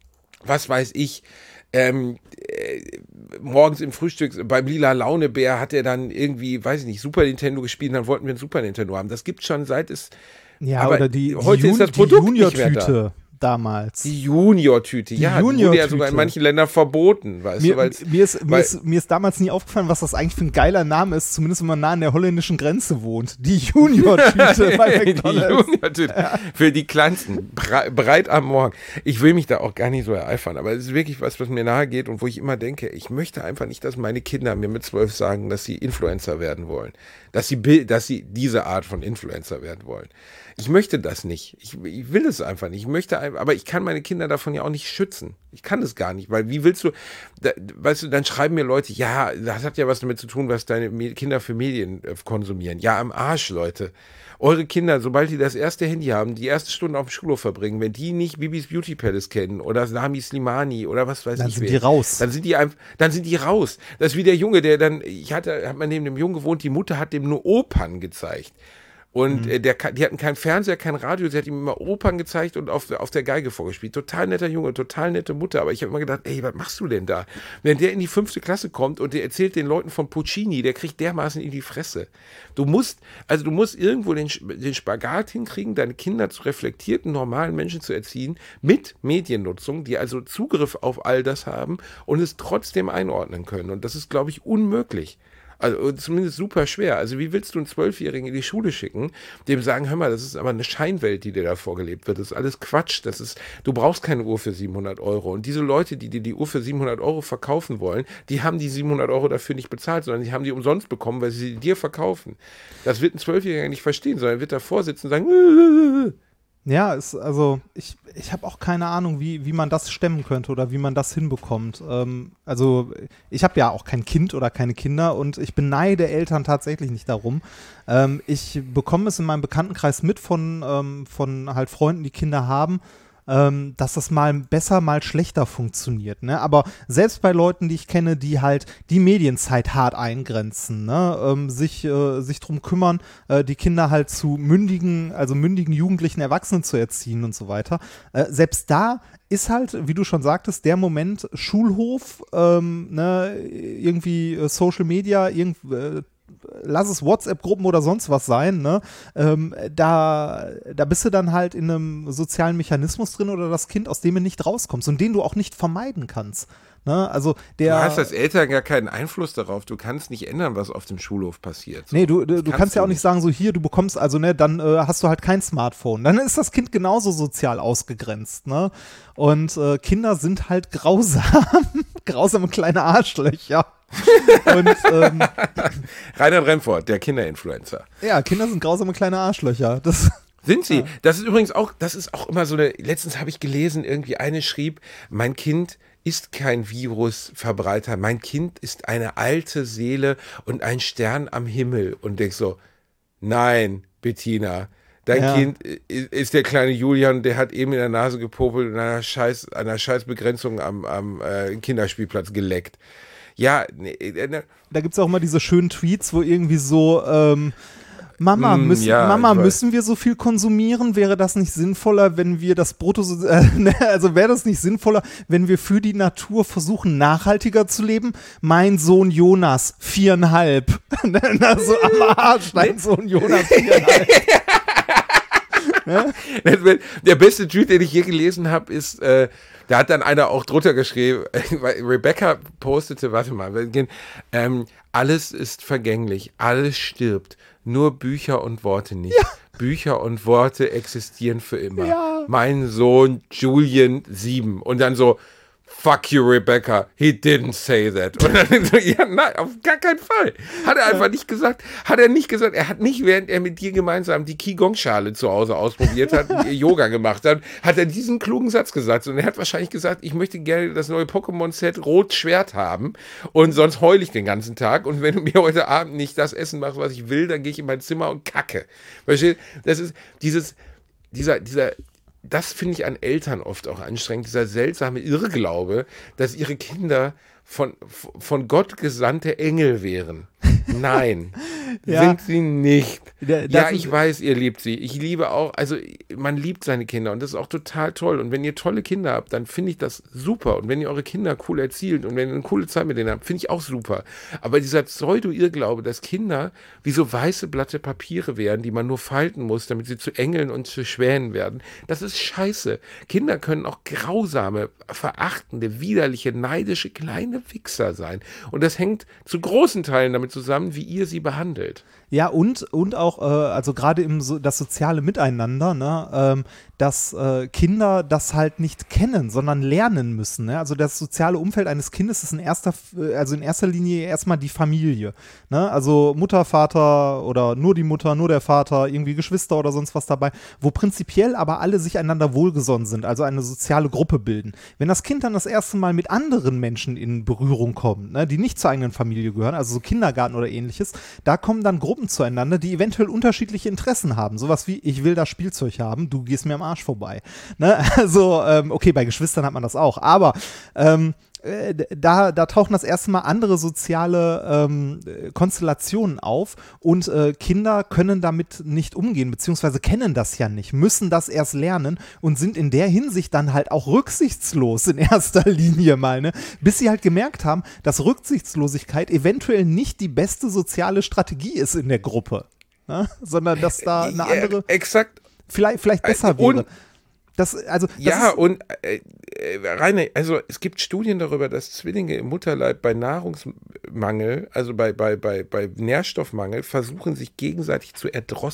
was weiß ich, ähm, äh, morgens im Frühstück beim Lila Launebär hat er dann irgendwie, weiß ich nicht, Super Nintendo gespielt und dann wollten wir ein Super Nintendo haben. Das gibt es schon seit es... Ja, aber oder die, heute die, ist das Produkt die Junior-Tüte. Damals. Die Junior-Tüte, ja, die wurde ja sogar in manchen Ländern verboten, weißt mir, du, mir, ist, mir, ist, mir ist damals nie aufgefallen, was das eigentlich für ein geiler Name ist, zumindest wenn man nah an der holländischen Grenze wohnt. Die Junior-Tüte bei McDonald's. Die Junior-Tüte, ja. Für die Kleinsten, breit am Morgen. Ich will mich da auch gar nicht so ereifern, aber es ist wirklich was, was mir nahe geht und wo ich immer denke, ich möchte einfach nicht, dass meine Kinder mir mit zwölf sagen, dass sie Influencer werden wollen. Dass sie, dass sie diese Art von Influencer werden wollen. Ich möchte das nicht. Ich, ich will es einfach nicht. Ich möchte, aber ich kann meine Kinder davon ja auch nicht schützen. Ich kann das gar nicht, weil wie willst du, da, weißt du, dann schreiben mir Leute, ja, das hat ja was damit zu tun, was deine Kinder für Medien äh, konsumieren. Ja, am Arsch, Leute. Eure Kinder, sobald die das erste Handy haben, die erste Stunde auf dem Schulhof verbringen, wenn die nicht Bibis Beauty Palace kennen oder Sami Slimani oder was weiß dann ich. Dann sind die raus. Dann sind die einfach, dann sind die raus. Das ist wie der Junge, der dann, ich hatte, hat man neben dem Jungen gewohnt, die Mutter hat dem nur Opern gezeigt. Und mhm. der, die hatten keinen Fernseher, kein Radio, sie hat ihm immer Opern gezeigt und auf, auf der Geige vorgespielt. Total netter Junge, total nette Mutter. Aber ich habe immer gedacht, ey, was machst du denn da? Wenn der in die fünfte Klasse kommt und der erzählt den Leuten von Puccini, der kriegt dermaßen in die Fresse. Du musst, also du musst irgendwo den, den Spagat hinkriegen, deine Kinder zu reflektierten, normalen Menschen zu erziehen, mit Mediennutzung, die also Zugriff auf all das haben und es trotzdem einordnen können. Und das ist, glaube ich, unmöglich. Also zumindest super schwer. Also wie willst du einen Zwölfjährigen in die Schule schicken, dem sagen, hör mal, das ist aber eine Scheinwelt, die dir da vorgelebt wird. Das ist alles Quatsch. Das ist, du brauchst keine Uhr für siebenhundert Euro. Und diese Leute, die dir die Uhr für siebenhundert Euro verkaufen wollen, die haben die siebenhundert Euro dafür nicht bezahlt, sondern die haben die umsonst bekommen, weil sie dir verkaufen. Das wird ein Zwölfjähriger nicht verstehen, sondern wird davor sitzen und sagen, Ja, ist, also ich, ich habe auch keine Ahnung, wie, wie man das stemmen könnte oder wie man das hinbekommt. Ähm, also ich habe ja auch kein Kind oder keine Kinder und ich beneide Eltern tatsächlich nicht darum. Ähm, ich bekomme es in meinem Bekanntenkreis mit von, ähm, von halt Freunden, die Kinder haben, ähm, dass das mal besser, mal schlechter funktioniert. Ne? Aber selbst bei Leuten, die ich kenne, die halt die Medienzeit hart eingrenzen, ne? ähm, sich, äh, sich drum kümmern, äh, die Kinder halt zu mündigen, also mündigen jugendlichen Erwachsenen zu erziehen und so weiter. Äh, selbst da ist halt, wie du schon sagtest, der Moment Schulhof, ähm, ne? irgendwie äh, Social Media, irgendwie äh, lass es WhatsApp-Gruppen oder sonst was sein, ne? Ähm, da, da bist du dann halt in einem sozialen Mechanismus drin oder das Kind, aus dem du nicht rauskommst und den du auch nicht vermeiden kannst. Ne? Also der, du hast als Eltern gar keinen Einfluss darauf. Du kannst nicht ändern, was auf dem Schulhof passiert. So. Nee, du, du, du kannst, kannst ja auch nicht sagen, so hier, du bekommst, also ne, dann äh, hast du halt kein Smartphone. Dann ist das Kind genauso sozial ausgegrenzt, ne? Und äh, Kinder sind halt grausam. Grausame kleine Arschlöcher. Und, ähm, Reinhard Remford, der Kinderinfluencer. Ja, Kinder sind grausame kleine Arschlöcher. Das Sind sie? Ja. Das ist übrigens auch, das ist auch immer so eine, letztens habe ich gelesen, irgendwie eine schrieb, mein Kind ist kein Virusverbreiter, mein Kind ist eine alte Seele und ein Stern am Himmel. Und denk so, nein, Bettina, dein Ja. Kind ist der kleine Julian, der hat eben in der Nase gepopelt und an einer scheiß, einer scheiß Begrenzung am, am äh, Kinderspielplatz geleckt. Ja, ne, ne. Da gibt es auch immer diese schönen Tweets, wo irgendwie so, ähm, Mama, Mm, müssen, ja, Mama ich weiß. müssen wir so viel konsumieren? Wäre das nicht sinnvoller, wenn wir das Brutto, äh, ne, also wäre das nicht sinnvoller, wenn wir für die Natur versuchen, nachhaltiger zu leben? Mein Sohn Jonas, viereinhalb. Also am Arsch, dein Sohn Jonas, viereinhalb. Der beste Tweet, den ich je gelesen habe, ist, äh, da hat dann einer auch drunter geschrieben, weil Rebecca postete, warte mal, wir gehen, ähm, alles ist vergänglich, alles stirbt, nur Bücher und Worte nicht. Ja. Bücher und Worte existieren für immer. Ja. Mein Sohn Julian sieben und dann so, fuck you, Rebecca, he didn't say that. Und dann so, ja, nein, auf gar keinen Fall. Hat er einfach nicht gesagt, hat er nicht gesagt, er hat nicht, während er mit dir gemeinsam die Qigong-Schale zu Hause ausprobiert hat und Yoga gemacht hat, hat er diesen klugen Satz gesagt. Und er hat wahrscheinlich gesagt, ich möchte gerne das neue Pokémon-Set Rot-Schwert haben und sonst heule ich den ganzen Tag. Und wenn du mir heute Abend nicht das Essen machst, was ich will, dann gehe ich in mein Zimmer und kacke. Verstehst? Das ist dieses, dieser, dieser, das finde ich an Eltern oft auch anstrengend, dieser seltsame Irrglaube, dass ihre Kinder von, von Gott gesandte Engel wären. Nein, Ja. sind sie nicht. Das Ja, ist- ich weiß, ihr liebt sie. Ich liebe auch, also man liebt seine Kinder und das ist auch total toll. Und wenn ihr tolle Kinder habt, dann finde ich das super. Und wenn ihr eure Kinder cool erzielt und wenn ihr eine coole Zeit mit denen habt, finde ich auch super. Aber dieser Pseudo-Irrglaube, dass Kinder wie so weiße Blatte Papiere wären, die man nur falten muss, damit sie zu Engeln und zu Schwänen werden, das ist scheiße. Kinder können auch grausame, verachtende, widerliche, neidische, kleine Wichser sein. Und das hängt zu großen Teilen damit zusammen, wie ihr sie behandelt. Ja, und, und auch, äh, also gerade im so, das soziale Miteinander, ne, ähm, dass äh, Kinder das halt nicht kennen, sondern lernen müssen. Ne? Also das soziale Umfeld eines Kindes ist in erster, also in erster Linie erstmal die Familie. Ne? Also Mutter, Vater oder nur die Mutter, nur der Vater, irgendwie Geschwister oder sonst was dabei, wo prinzipiell aber alle sich einander wohlgesonnen sind, also eine soziale Gruppe bilden. Wenn das Kind dann das erste Mal mit anderen Menschen in Berührung kommt, ne, die nicht zur eigenen Familie gehören, also so Kindergarten oder ähnliches, da kommen dann Gruppen zueinander, die eventuell unterschiedliche Interessen haben. Sowas wie, ich will das Spielzeug haben, du gehst mir am Arsch vorbei. Ne? Also, ähm, okay, bei Geschwistern hat man das auch, aber ähm, äh, da, da tauchen das erste Mal andere soziale ähm, Konstellationen auf und äh, Kinder können damit nicht umgehen, beziehungsweise kennen das ja nicht, müssen das erst lernen und sind in der Hinsicht dann halt auch rücksichtslos in erster Linie mal, ne? Bis sie halt gemerkt haben, dass Rücksichtslosigkeit eventuell nicht die beste soziale Strategie ist in der Gruppe, ne? Sondern dass da eine andere, Ja, exakt. vielleicht, vielleicht besser Und- wäre. Das, also, das Ja, ist, und äh, äh, Rainer, also es gibt Studien darüber, dass Zwillinge im Mutterleib bei Nahrungsmangel, also bei, bei, bei, bei Nährstoffmangel, versuchen sich gegenseitig zu erdrosseln.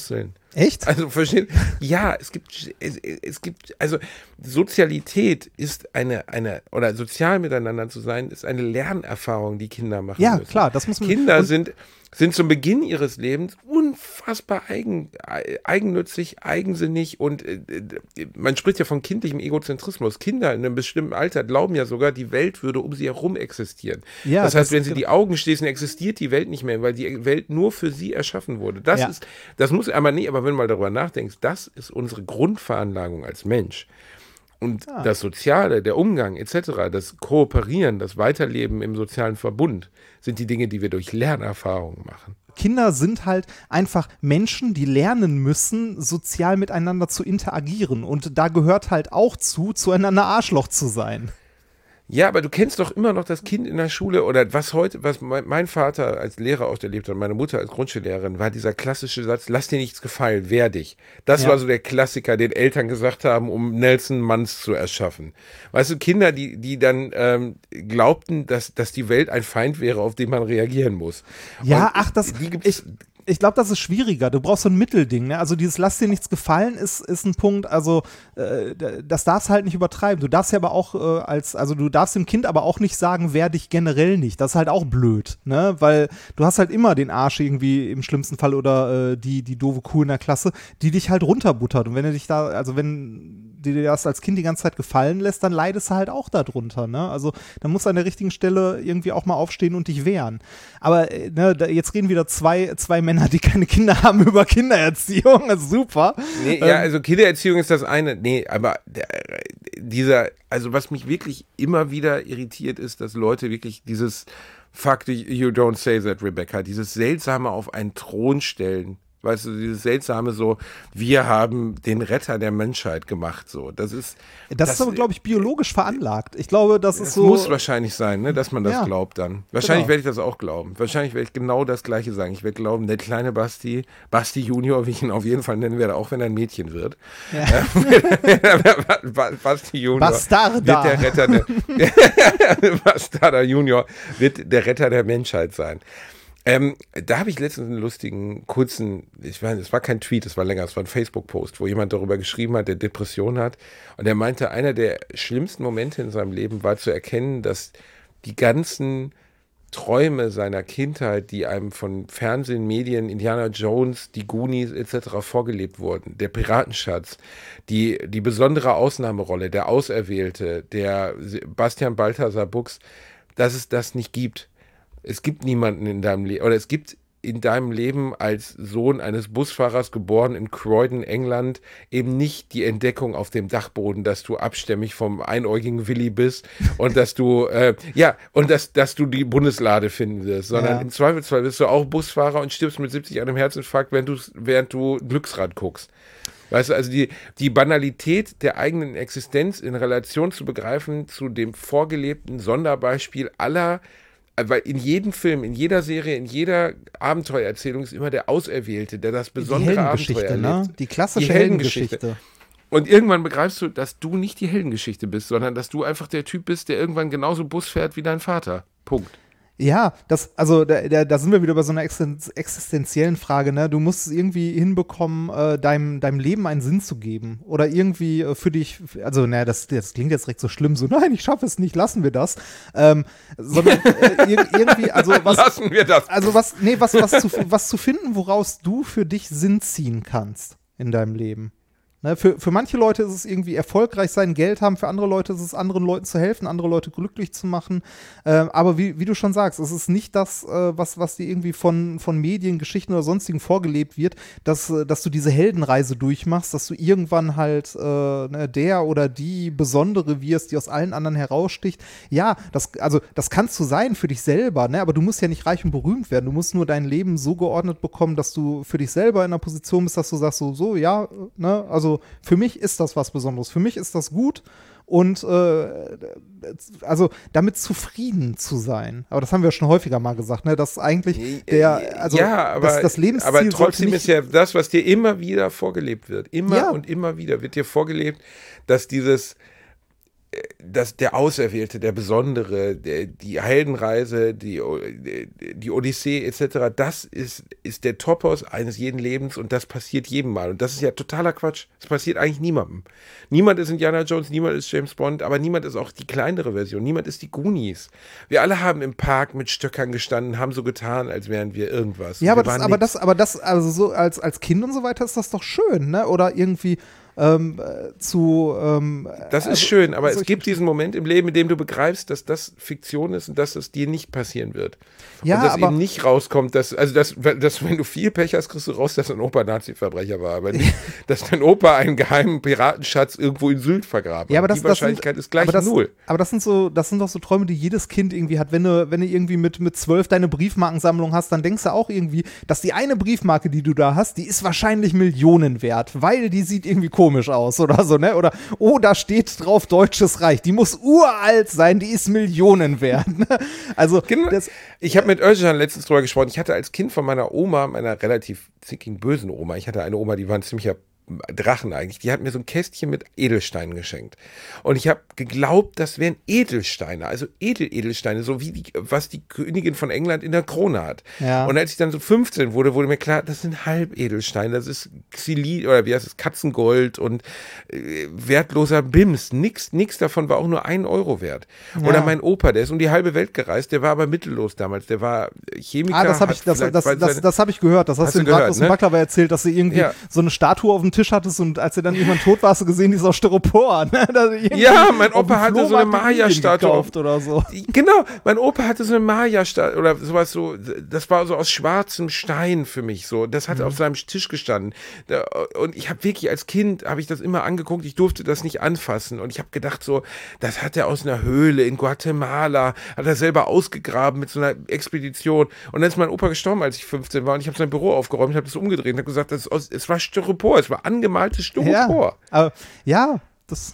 Echt? Also verstehen? Ja, es gibt, es, es gibt, also Sozialität ist eine, eine, oder sozial miteinander zu sein, ist eine Lernerfahrung, die Kinder machen Ja, müssen. klar, das muss man. Kinder sind, sind zum Beginn ihres Lebens unfassbar eigen, eigennützig, eigensinnig und äh, man spricht ja von kindlichem Egozentrismus. Kinder in einem bestimmten Alter glauben ja sogar, die Welt würde um sie herum existieren. Ja, das heißt, das- wenn sie die Augen schließen, existiert die Welt nicht mehr, weil die Welt nur für sie erschaffen wurde. Das Ja. ist, das muss aber nicht, aber wenn du mal darüber nachdenkst, das ist unsere Grundveranlagung als Mensch. Und Ah. das Soziale, der Umgang et cetera, das Kooperieren, das Weiterleben im sozialen Verbund sind die Dinge, die wir durch Lernerfahrungen machen. Kinder sind halt einfach Menschen, die lernen müssen, sozial miteinander zu interagieren. Und da gehört halt auch zu, zueinander Arschloch zu sein. Ja, aber du kennst doch immer noch das Kind in der Schule oder was heute, was mein, mein Vater als Lehrer auserlebt hat, meine Mutter als Grundschullehrerin, war dieser klassische Satz, lass dir nichts gefallen, wehr dich. Das Ja. war so der Klassiker, den Eltern gesagt haben, um Nelson Manns zu erschaffen. Weißt du, Kinder, die, die dann ähm, glaubten, dass, dass die Welt ein Feind wäre, auf den man reagieren muss. Ja, Und ach, das, die gibt's, ich, ich glaube, das ist schwieriger. Du brauchst so ein Mittelding. Ne? Also dieses Lass dir nichts gefallen ist, ist ein Punkt, also äh, das darfst du halt nicht übertreiben. Du darfst ja aber auch äh, als, also du darfst dem Kind aber auch nicht sagen, wehr dich generell nicht. Das ist halt auch blöd, ne? Weil du hast halt immer den Arsch irgendwie im schlimmsten Fall oder äh, die, die doofe Kuh in der Klasse, die dich halt runterbuttert. Und wenn du dich da, also wenn die dir das als Kind die ganze Zeit gefallen lässt, dann leidest du halt auch darunter, ne? Also dann musst du an der richtigen Stelle irgendwie auch mal aufstehen und dich wehren. Aber äh, ne, da, jetzt reden wieder zwei, zwei Männer, die keine Kinder haben, über Kindererziehung. Das ist super. Nee, Ähm, ja, also Kindererziehung ist das eine. Nee, aber der, dieser, also was mich wirklich immer wieder irritiert ist, dass Leute wirklich dieses Fuck, you don't say that, Rebecca, dieses seltsame auf einen Thron stellen. Weißt du, dieses seltsame so, wir haben den Retter der Menschheit gemacht, so. Das ist. Das, ist aber, glaube ich, biologisch veranlagt. Ich glaube, das ist Es so. muss wahrscheinlich sein, ne, dass man das Ja. glaubt dann. Wahrscheinlich Genau. werde ich das auch glauben. Wahrscheinlich werde ich genau das Gleiche sagen. Ich werde glauben, der kleine Basti, Basti Junior, wie ich ihn auf jeden Fall nennen werde, auch wenn er ein Mädchen wird. Ja. Basti Junior Bastarda. wird der Retter der Bastarda Junior wird der Retter der Menschheit sein. Ähm, da habe ich letztens einen lustigen, kurzen, ich meine, es war kein Tweet, es war länger, es war ein Facebook-Post, wo jemand darüber geschrieben hat, der Depression hat. Und er meinte, einer der schlimmsten Momente in seinem Leben war zu erkennen, dass die ganzen Träume seiner Kindheit, die einem von Fernsehen, Medien, Indiana Jones, die Goonies et cetera vorgelebt wurden, der Piratenschatz, die, die besondere Ausnahmerolle, der Auserwählte, der Bastian Balthasar Buchs, dass es das nicht gibt. Es gibt niemanden in deinem Leben, oder es gibt in deinem Leben als Sohn eines Busfahrers, geboren in Croydon, England, eben nicht die Entdeckung auf dem Dachboden, dass du abstämmig vom einäugigen Willi bist und dass du, äh, ja, und dass, dass du die Bundeslade finden wirst, sondern Ja. im Zweifelsfall bist du auch Busfahrer und stirbst mit siebzig an einem Herzinfarkt, während du, während du Glücksrad guckst. Weißt du, also die, die Banalität der eigenen Existenz in Relation zu begreifen zu dem vorgelebten Sonderbeispiel aller. Weil in jedem Film, in jeder Serie, in jeder Abenteuererzählung ist immer der Auserwählte, der das besondere die Abenteuer Heldengeschichte, erlebt. ne? Die klassische Die Heldengeschichte. Heldengeschichte. Und irgendwann begreifst du, dass du nicht die Heldengeschichte bist, sondern dass du einfach der Typ bist, der irgendwann genauso Bus fährt wie dein Vater. Punkt. Ja, das, also da, da, da sind wir wieder bei so einer existen- existenziellen Frage, ne? Du musst es irgendwie hinbekommen, äh, deinem, deinem Leben einen Sinn zu geben. Oder irgendwie äh, für dich, also naja, das, das klingt jetzt direkt so schlimm, so nein, ich schaffe es nicht, lassen wir das. Ähm, sondern äh, ir- irgendwie, also was. Lassen wir das. Also was, nee, was, was, zu, was zu finden, woraus du für dich Sinn ziehen kannst in deinem Leben. Ne, für, für manche Leute ist es irgendwie erfolgreich sein, Geld haben, für andere Leute ist es, anderen Leuten zu helfen, andere Leute glücklich zu machen. Ähm, aber wie, wie du schon sagst, es ist nicht das, äh, was, was dir irgendwie von, von Medien, Geschichten oder sonstigen vorgelebt wird, dass, äh, dass du diese Heldenreise durchmachst, dass du irgendwann halt äh, ne, der oder die Besondere wirst, die aus allen anderen heraussticht. Ja, das, also, das kannst du sein für dich selber, ne? Aber du musst ja nicht reich und berühmt werden. Du musst nur dein Leben so geordnet bekommen, dass du für dich selber in einer Position bist, dass du sagst, so, so, ja, ne, also für mich ist das was Besonderes. Für mich ist das gut und äh, also damit zufrieden zu sein. Aber das haben wir schon häufiger mal gesagt, ne, dass eigentlich der, also ja, aber, das, das Lebensziel aber sollte trotzdem nicht, ist ja das, was dir immer wieder vorgelebt wird. Immer Ja. und immer wieder wird dir vorgelebt, dass dieses das, der Auserwählte, der Besondere, der, die Heldenreise, die, die Odyssee et cetera, das ist, ist der Topos eines jeden Lebens und das passiert jedem Mal. Und das ist ja totaler Quatsch. Das passiert eigentlich niemandem. Niemand ist Indiana Jones, niemand ist James Bond, aber niemand ist auch die kleinere Version. Niemand ist die Goonies. Wir alle haben im Park mit Stöckern gestanden, haben so getan, als wären wir irgendwas. Ja, aber das, aber das, aber das, also so als, als Kind und so weiter ist das doch schön, ne? Oder irgendwie Ähm, zu ähm, Das ist also, schön, aber also es gibt diesen Moment im Leben, in dem du begreifst, dass das Fiktion ist und dass es dir nicht passieren wird. Ja, und dass aber eben nicht rauskommt, dass, also dass, dass wenn du viel Pech hast, kriegst du raus, dass dein Opa Nazi-Verbrecher war, aber nicht, dass dein Opa einen geheimen Piratenschatz irgendwo in Sylt vergraben ja, aber hat. das, Die Wahrscheinlichkeit das sind, ist gleich aber das, null. Aber das sind so, das sind doch so Träume, die jedes Kind irgendwie hat. Wenn du, wenn du irgendwie mit, mit zwölf deine Briefmarkensammlung hast, dann denkst du auch irgendwie, dass die eine Briefmarke, die du da hast, die ist wahrscheinlich Millionen wert, weil die sieht irgendwie komisch aus oder so, ne? Oder, oh, da steht drauf Deutsches Reich. Die muss uralt sein, die ist Millionen wert. Also, genau. das, Ich habe mit Özcan letztens drüber gesprochen. Ich hatte als Kind von meiner Oma, meiner relativ zickigen, bösen Oma, ich hatte eine Oma, die war ein ziemlicher Drachen eigentlich, die hat mir so ein Kästchen mit Edelsteinen geschenkt. Und ich habe geglaubt, das wären Edelsteine, also Edel-Edelsteine, so wie die, was die Königin von England in der Krone hat. Ja. Und als ich dann so fünfzehn wurde, wurde mir klar, das sind Halbedelsteine, das ist Xylit, oder wie heißt es, Katzengold und äh, wertloser Bims. Nix, nix davon war auch nur ein Euro wert. Ja. Oder mein Opa, der ist um die halbe Welt gereist, der war aber mittellos damals, der war Chemiker. Ah, das habe ich, das, das, das, das, das hab ich gehört, das hast, hast du gerade aus dem ne? Baklava erzählt, dass sie irgendwie ja. so eine Statue auf dem Tisch hattest und als er dann irgendwann tot war, hast du gesehen, die ist aus Styropor. Ne? Ja, mein Opa hatte so eine Maya-Statue. Oder so. Genau, mein Opa hatte so eine Maya-Statue oder sowas so, das war so aus schwarzem Stein für mich so. Das hat mhm. auf seinem Tisch gestanden. Und ich habe wirklich als Kind, habe ich das immer angeguckt, ich durfte das nicht anfassen. Und ich habe gedacht so, das hat er aus einer Höhle in Guatemala, hat er selber ausgegraben mit so einer Expedition. Und dann ist mein Opa gestorben, als ich fünfzehn war und ich habe sein Büro aufgeräumt, habe das umgedreht und habe gesagt, das ist aus, es war Styropor, es war angemaltes Styropor. Ja, aber, ja, das...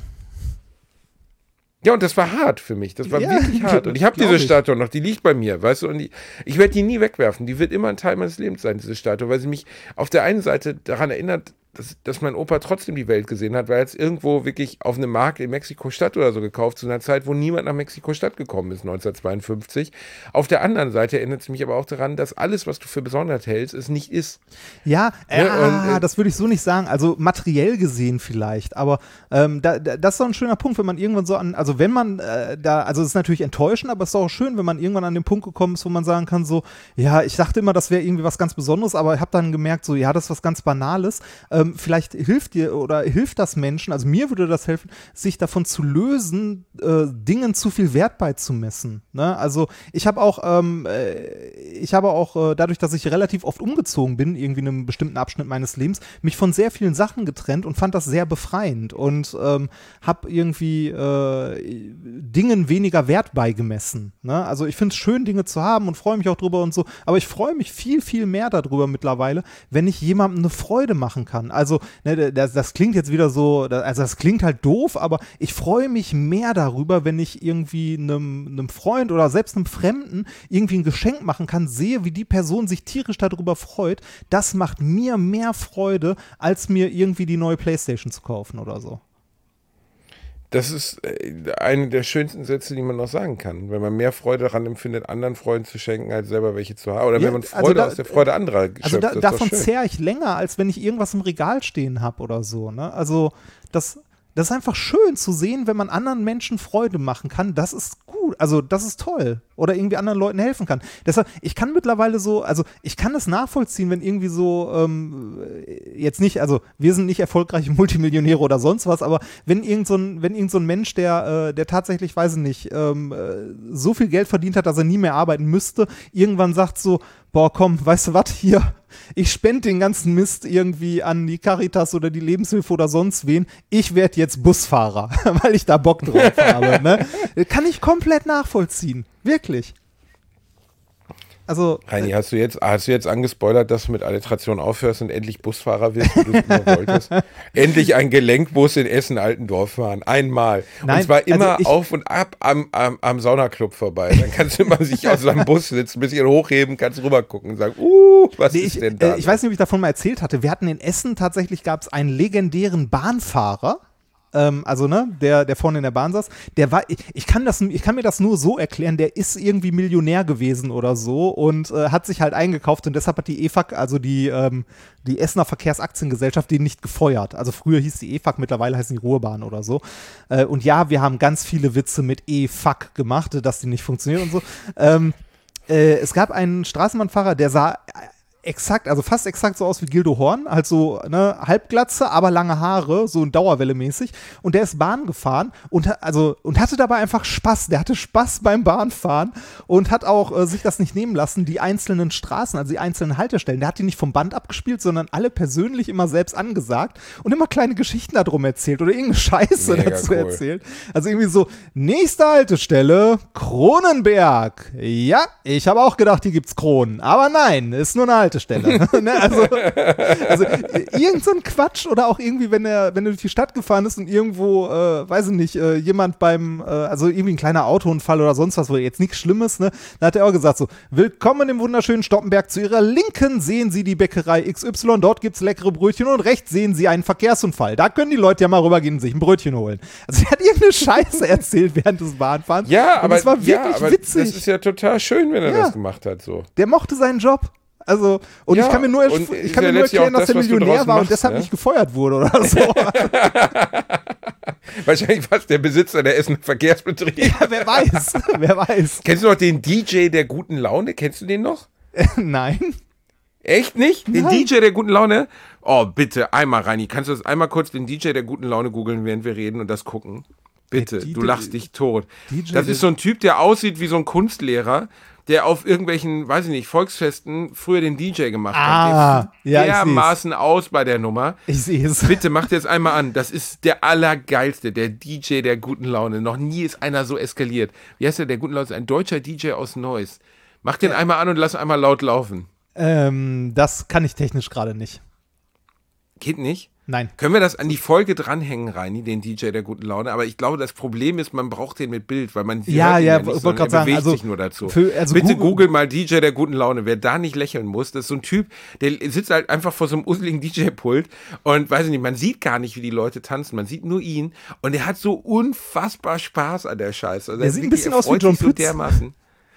Ja, und das war hart für mich. Das war ja, wirklich hart. Und ich habe diese Statue noch, die liegt bei mir, weißt du, und die, ich werde die nie wegwerfen. Die wird immer ein Teil meines Lebens sein, diese Statue, weil sie mich auf der einen Seite daran erinnert, dass, dass mein Opa trotzdem die Welt gesehen hat, weil er jetzt irgendwo wirklich auf einem Markt in Mexiko-Stadt oder so gekauft, zu einer Zeit, wo niemand nach Mexiko-Stadt gekommen ist, neunzehnhundertzweiundfünfzig. Auf der anderen Seite erinnert es mich aber auch daran, dass alles, was du für besonders hältst, es nicht ist. Ja, äh, ja und, ah, das würde ich so nicht sagen, also materiell gesehen vielleicht, aber ähm, da, da, das ist doch ein schöner Punkt, wenn man irgendwann so an, also wenn man äh, da, also es ist natürlich enttäuschend, aber es ist auch schön, wenn man irgendwann an den Punkt gekommen ist, wo man sagen kann, so, ja, ich dachte immer, das wäre irgendwie was ganz Besonderes, aber ich habe dann gemerkt, so, ja, das ist was ganz Banales. Ähm, vielleicht hilft dir oder hilft das Menschen, also mir würde das helfen, sich davon zu lösen, äh, Dingen zu viel Wert beizumessen. Ne? Also ich habe auch, ähm, äh, ich habe auch äh, dadurch, dass ich relativ oft umgezogen bin, irgendwie in einem bestimmten Abschnitt meines Lebens, mich von sehr vielen Sachen getrennt und fand das sehr befreiend und ähm, habe irgendwie äh, Dingen weniger Wert beigemessen. Ne? Also ich finde es schön, Dinge zu haben und freue mich auch drüber und so, aber ich freue mich viel, viel mehr darüber mittlerweile, wenn ich jemandem eine Freude machen kann. Also ne, das, das klingt jetzt wieder so, also das klingt halt doof, aber ich freue mich mehr darüber, wenn ich irgendwie einem, einem Freund oder selbst einem Fremden irgendwie ein Geschenk machen kann, sehe, wie die Person sich tierisch darüber freut. Das macht mir mehr Freude, als mir irgendwie die neue PlayStation zu kaufen oder so. Das ist eine der schönsten Sätze, die man noch sagen kann. Wenn man mehr Freude daran empfindet, anderen Freunden zu schenken, als selber welche zu haben. Oder ja, wenn man Freude also da, aus der Freude anderer schöpft. Also da, das davon zehre ich länger, als wenn ich irgendwas im Regal stehen habe oder so. Ne? Also das, das ist einfach schön zu sehen, wenn man anderen Menschen Freude machen kann. Das ist gut, also das ist toll. Oder irgendwie anderen Leuten helfen kann. Deshalb, ich kann mittlerweile so, also ich kann das nachvollziehen, wenn irgendwie so, ähm, jetzt nicht, also wir sind nicht erfolgreiche Multimillionäre oder sonst was, aber wenn irgend so ein, wenn irgend so ein Mensch, der, äh, der tatsächlich, weiß ich nicht, ähm, so viel Geld verdient hat, dass er nie mehr arbeiten müsste, irgendwann sagt so, boah, komm, weißt du was, hier, ich spende den ganzen Mist irgendwie an die Caritas oder die Lebenshilfe oder sonst wen, ich werde jetzt Busfahrer, weil ich da Bock drauf habe. Ne? Kann ich komplett nachvollziehen. Wirklich. Also, Reini, hast du jetzt, hast du jetzt angespoilert, dass du mit Alliteration aufhörst und endlich Busfahrer wirst, wie du es immer wolltest? Endlich ein Gelenkbus in Essen-Altendorf fahren. Einmal. Nein, und zwar immer also ich, auf und ab am, am, am Saunaclub vorbei. Dann kannst du immer sich aus deinem Bus sitzen, ein bisschen hochheben, kannst rüber gucken und sagen, uh, was nee, ist ich, denn da? Äh, ich weiß nicht, ob ich davon mal erzählt hatte. Wir hatten in Essen tatsächlich, gab es einen legendären Bahnfahrer, ähm, also ne, der, der vorne in der Bahn saß, der war, ich, ich kann das, ich kann mir das nur so erklären, der ist irgendwie Millionär gewesen oder so und äh, hat sich halt eingekauft und deshalb hat die E F A G, also die, ähm, die Essener Verkehrsaktiengesellschaft, den nicht gefeuert. Also früher hieß die E F A G, mittlerweile heißt die Ruhrbahn oder so. Äh, und ja, wir haben ganz viele Witze mit E F A G gemacht, dass die nicht funktionieren und so. Ähm, äh, es gab einen Straßenbahnfahrer, der sah exakt, also fast exakt so aus wie Gildo Horn, halt so ne, Halbglatze, aber lange Haare, so in Dauerwelle mäßig. Und der ist Bahn gefahren und, also, und hatte dabei einfach Spaß. Der hatte Spaß beim Bahnfahren und hat auch äh, sich das nicht nehmen lassen, die einzelnen Straßen, also die einzelnen Haltestellen. Der hat die nicht vom Band abgespielt, sondern alle persönlich immer selbst angesagt und immer kleine Geschichten darum erzählt oder irgendeine Scheiße Mega dazu cool. erzählt. Also irgendwie so, nächste Haltestelle, Kronenberg. Ja, ich habe auch gedacht, hier gibt's Kronen. Aber nein, ist nur eine Haltestelle. Stelle. ne? Also, also irgend so ein Quatsch oder auch irgendwie, wenn er, wenn er durch die Stadt gefahren ist und irgendwo, äh, weiß ich nicht, äh, jemand beim, äh, also irgendwie ein kleiner Autounfall oder sonst was, wo jetzt nichts Schlimmes, ne? Da hat er auch gesagt so, willkommen im wunderschönen Stoppenberg, zu Ihrer Linken sehen Sie die Bäckerei X Y, dort gibt's leckere Brötchen und rechts sehen Sie einen Verkehrsunfall. Da können die Leute ja mal rübergehen und sich ein Brötchen holen. Also er hat irgendeine Scheiße erzählt während des Bahnfahrens. Ja, aber, das war wirklich ja, aber witzig. das ist ja total schön, wenn er Ja. das gemacht hat, so. Der mochte seinen Job. Also, und Ja, ich kann mir nur, und ich ist kann ja mir nur letztlich erklären, auch dass das, er was du Millionär draus war und machst, deshalb ne? nicht gefeuert wurde oder so. Wahrscheinlich war es der Besitzer der Essener Verkehrsbetrieb. Ja, wer weiß, wer weiß. Kennst du noch den D J der guten Laune? Kennst du den noch? Nein. Echt nicht? Den Nein. D J der guten Laune? Oh, bitte, einmal, Reini. Kannst du das einmal kurz den D J der guten Laune googeln, während wir reden und das gucken? Bitte, Der D J du lachst dich tot. D J Das ist so ein Typ, der aussieht wie so ein Kunstlehrer, der auf irgendwelchen, weiß ich nicht, Volksfesten früher den D J gemacht Ah, hat. Der ja, sieht ich seh's. dermaßen aus bei der Nummer. Ich sehe es. Bitte macht jetzt einmal an. Das ist der allergeilste, der D J der guten Laune. Noch nie ist einer so eskaliert. Wie heißt der, der guten Laune? Ein deutscher D J aus Neuss. Mach den einmal an und lass einmal laut laufen. Ähm, das kann ich technisch gerade nicht. Geht nicht? Nein. Können wir das an die Folge dranhängen, Reini, den D J der guten Laune? Aber ich glaube, das Problem ist, man braucht den mit Bild, weil man Ja, hört ihn ja, nicht, wollte sondern grad er sagen, bewegt also sich nur dazu. für- also Bitte Google- google mal D J der guten Laune. Wer da nicht lächeln muss, das ist so ein Typ, der sitzt halt einfach vor so einem useligen D J-Pult und weiß ich nicht, man sieht gar nicht, wie die Leute tanzen, man sieht nur ihn und der hat so unfassbar Spaß an der Scheiße. Also Der sieht ein wirklich, bisschen er aus wie freut John sich so Pütz. dermaßen.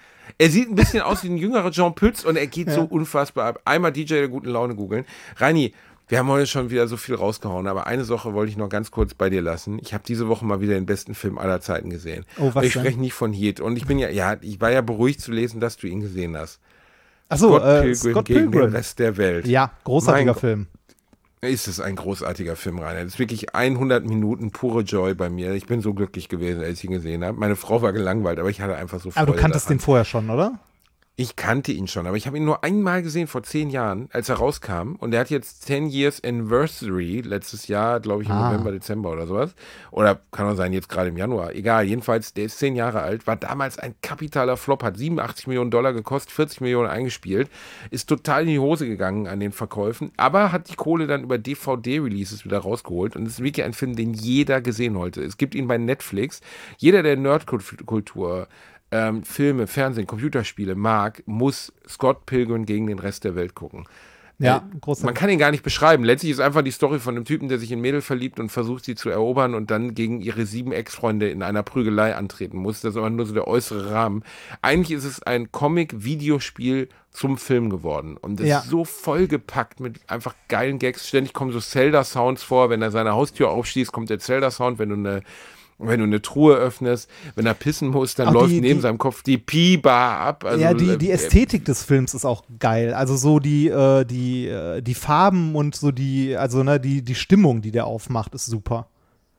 Er sieht ein bisschen aus wie ein jüngerer John Pütz und er geht Ja. so unfassbar ab. Einmal D J der guten Laune googeln. Reini, wir haben heute schon wieder so viel rausgehauen, aber eine Sache wollte ich noch ganz kurz bei dir lassen. Ich habe diese Woche mal wieder den besten Film aller Zeiten gesehen. Oh, was ich denn? spreche nicht von Heat. Und ich bin ja, ja, ich war ja beruhigt zu lesen, dass du ihn gesehen hast. Achso, Scott äh, Pilgrim Scott gegen Pilgrim. den Rest der Welt. Ja, großartiger Mein Film. Ist es ein großartiger Film, Rainer. Das ist wirklich hundert Minuten pure Joy bei mir. Ich bin so glücklich gewesen, als ich ihn gesehen habe. Meine Frau war gelangweilt, aber ich hatte einfach so Freude Aber du kanntest daran. den vorher schon, oder? Ich kannte ihn schon, aber ich habe ihn nur einmal gesehen vor zehn Jahren, als er rauskam. Und er hat jetzt ten Years Anniversary, letztes Jahr, glaube ich, im Ah. November, Dezember oder sowas. Oder kann auch sein, jetzt gerade im Januar. Egal, jedenfalls, der ist zehn Jahre alt, war damals ein kapitaler Flop, hat siebenundachtzig Millionen Dollar gekostet, vierzig Millionen eingespielt, ist total in die Hose gegangen an den Verkäufen, aber hat die Kohle dann über D V D-Releases wieder rausgeholt. Und es ist wirklich ein Film, den jeder gesehen heute. Es gibt ihn bei Netflix. Jeder, der Nerdkultur Ähm, Filme, Fernsehen, Computerspiele mag, muss Scott Pilgrim gegen den Rest der Welt gucken. Ja, Äh, großartig. Man kann ihn gar nicht beschreiben. Letztlich ist einfach die Story von einem Typen, der sich in Mädel verliebt und versucht, sie zu erobern und dann gegen ihre sieben Ex-Freunde in einer Prügelei antreten muss. Das ist aber nur so der äußere Rahmen. Eigentlich ist es ein Comic-Videospiel zum Film geworden. Und das Ja. ist so vollgepackt mit einfach geilen Gags. Ständig kommen so Zelda-Sounds vor. Wenn er seine Haustür aufschließt, kommt der Zelda-Sound. Wenn du eine Wenn du eine Truhe öffnest, wenn er pissen muss, dann Auch läuft die- neben die- seinem Kopf die Pi-Bar ab. Also, ja, die, die äh, Ästhetik des Films ist auch geil. Also so die, äh, die, äh, die Farben und so die, also ne, die, die Stimmung, die der aufmacht, ist super.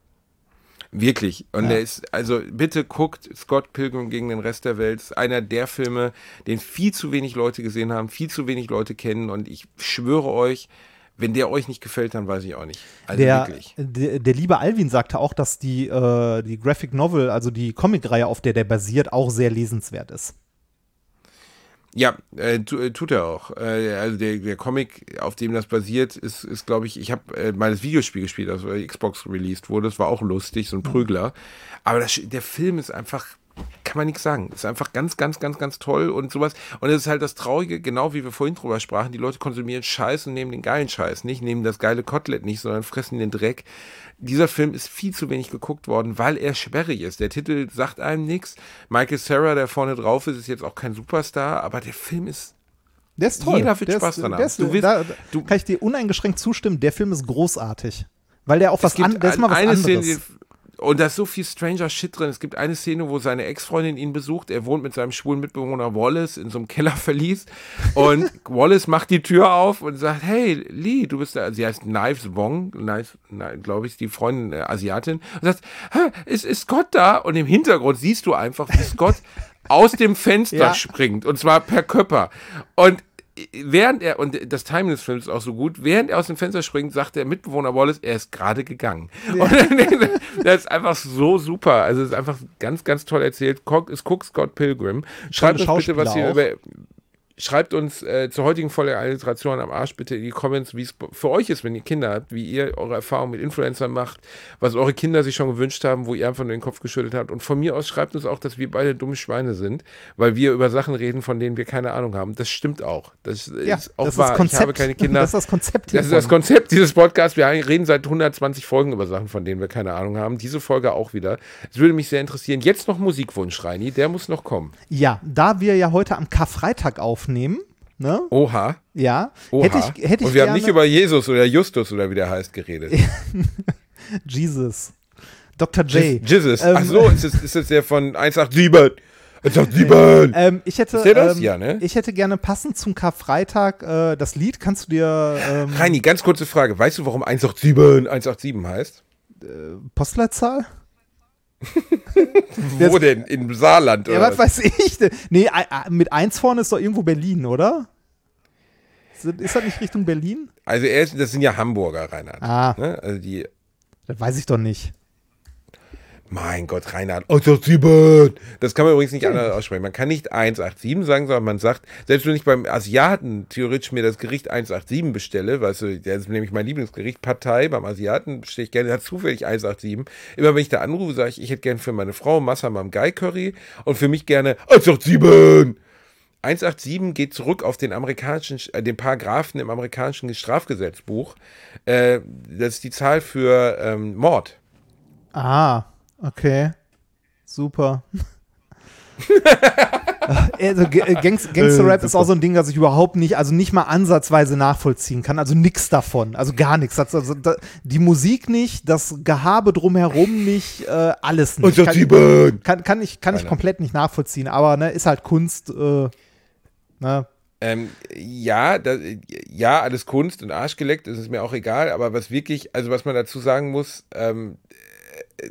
Wirklich. Und Ja. der ist, also bitte guckt Scott Pilgrim gegen den Rest der Welt. Das ist einer der Filme, den viel zu wenig Leute gesehen haben, viel zu wenig Leute kennen. Und ich schwöre euch, wenn der euch nicht gefällt, dann weiß ich auch nicht. Also Der, wirklich. der, der liebe Alvin sagte auch, dass die, äh, die Graphic Novel, also die Comicreihe, auf der der basiert, auch sehr lesenswert ist. Ja, äh, tu, äh, tut er auch. Äh, also der, der Comic, auf dem das basiert, ist, ist glaube ich, ich habe äh, mal das Videospiel gespielt, das bei Xbox released wurde. Das war auch lustig, so ein Prügler. Aber das, der Film ist einfach kann man nichts sagen. Ist einfach ganz, ganz, ganz, ganz toll und sowas. Und es ist halt das Traurige, genau wie wir vorhin drüber sprachen, die Leute konsumieren Scheiß und nehmen den geilen Scheiß nicht, nehmen das geile Kotelett nicht, sondern fressen den Dreck. Dieser Film ist viel zu wenig geguckt worden, weil er sperrig ist. Der Titel sagt einem nichts. Michael Cera, der vorne drauf ist, ist jetzt auch kein Superstar, aber der Film ist Der ist toll. Jeder wird der Spaß ist, dran der haben. ist, Du willst- da, du- kann ich dir uneingeschränkt zustimmen, der Film ist großartig. Weil der auch was, gibt an, der ist mal was eine anderes. Szene, und da ist so viel Stranger Shit drin. Es gibt eine Szene, wo seine Ex-Freundin ihn besucht. Er wohnt mit seinem schwulen Mitbewohner Wallace in so einem Kellerverlies. Und Wallace macht die Tür auf und sagt, hey, Lee, du bist da. Sie heißt Knives Wong, Knives, glaube ich, die Freundin, äh, Asiatin. Und sagt, Hä, ist, ist Scott da? Und im Hintergrund siehst du einfach, wie Scott aus dem Fenster Ja. springt. Und zwar per Körper. Und während er, und das Timing des Films ist auch so gut, während er aus dem Fenster springt, sagt der Mitbewohner Wallace, er ist gerade gegangen. Ja. Und das ist einfach so super. Also es ist einfach ganz, ganz toll erzählt. Es guckt Scott Pilgrim. Schreibt uns bitte, was ihr Schauspieler über... Schreibt uns äh, zur heutigen Folge Alliteration am Arsch bitte in die Comments, wie es für euch ist, wenn ihr Kinder habt, wie ihr eure Erfahrungen mit Influencern macht, was eure Kinder sich schon gewünscht haben, wo ihr einfach nur den Kopf geschüttelt habt. Und von mir aus schreibt uns auch, dass wir beide dumme Schweine sind, weil wir über Sachen reden, von denen wir keine Ahnung haben. Das stimmt auch. Das Ja, ist auch das ist wahr. das Konzept. Ich habe keine Kinder. Das ist das Konzept Das ist hiervon. das Konzept dieses Podcasts. Wir reden seit hundertzwanzig Folgen über Sachen, von denen wir keine Ahnung haben. Diese Folge auch wieder. Es würde mich sehr interessieren. Jetzt noch Musikwunsch, Reini. Der muss noch kommen. Ja, da wir ja heute am Karfreitag aufnehmen, ne? Oha. Ja, Oha. hätte ich, hätte ich Und wir haben gerne nicht über Jesus oder Justus oder wie der heißt geredet. Jesus. Doktor J. Jesus. Ähm, Ach so, ist es, ist es der von eins acht sieben? eins acht sieben! Ähm, ich hätte, Ist der das? ähm, Ja, ne? ich hätte gerne passend zum Karfreitag äh, das Lied. Kannst du dir ähm, Reini, ganz kurze Frage. Weißt du, warum eins acht sieben eins acht sieben heißt? Postleitzahl? Wo denn? Im Saarland oder Ja, was weiß ich denn? Nee, äh, äh, mit eins vorne ist doch irgendwo Berlin, oder? Ist, ist das nicht Richtung Berlin? Also er ist, das sind ja Hamburger, Reinhard. Ah. Ne? Also die, Das weiß ich doch nicht. mein Gott, Reinhard, eins acht sieben! Das kann man übrigens nicht anders aussprechen. Man kann nicht eins acht sieben sagen, sondern man sagt, selbst wenn ich beim Asiaten theoretisch mir das Gericht eins acht sieben bestelle, weißt du, das ist nämlich mein Lieblingsgericht, Partei, beim Asiaten bestelle ich gerne, der hat zufällig eins acht sieben. Immer wenn ich da anrufe, sage ich, ich hätte gerne für meine Frau Massamam Gai Curry und für mich gerne eins acht sieben! eins acht sieben geht zurück auf den amerikanischen, äh, den Paragraphen im amerikanischen Strafgesetzbuch. Äh, das ist die Zahl für ähm, Mord. Ah, okay. Super. Also G- äh, Gangs Gangster-Rap ist auch so ein Ding, das ich überhaupt nicht, also nicht mal ansatzweise nachvollziehen kann. Also nix davon. Also gar nichts. Das, also, da, die Musik nicht, das Gehabe drumherum nicht, äh, alles nicht. eins acht sieben! Kann, kann ich, kann ich Keiner. komplett nicht nachvollziehen. Aber ne, ist halt Kunst. Äh, ne. Ähm, ja, das, ja, alles Kunst und Arschgeleckt, das ist mir auch egal, aber was wirklich, also was man dazu sagen muss, ähm, äh,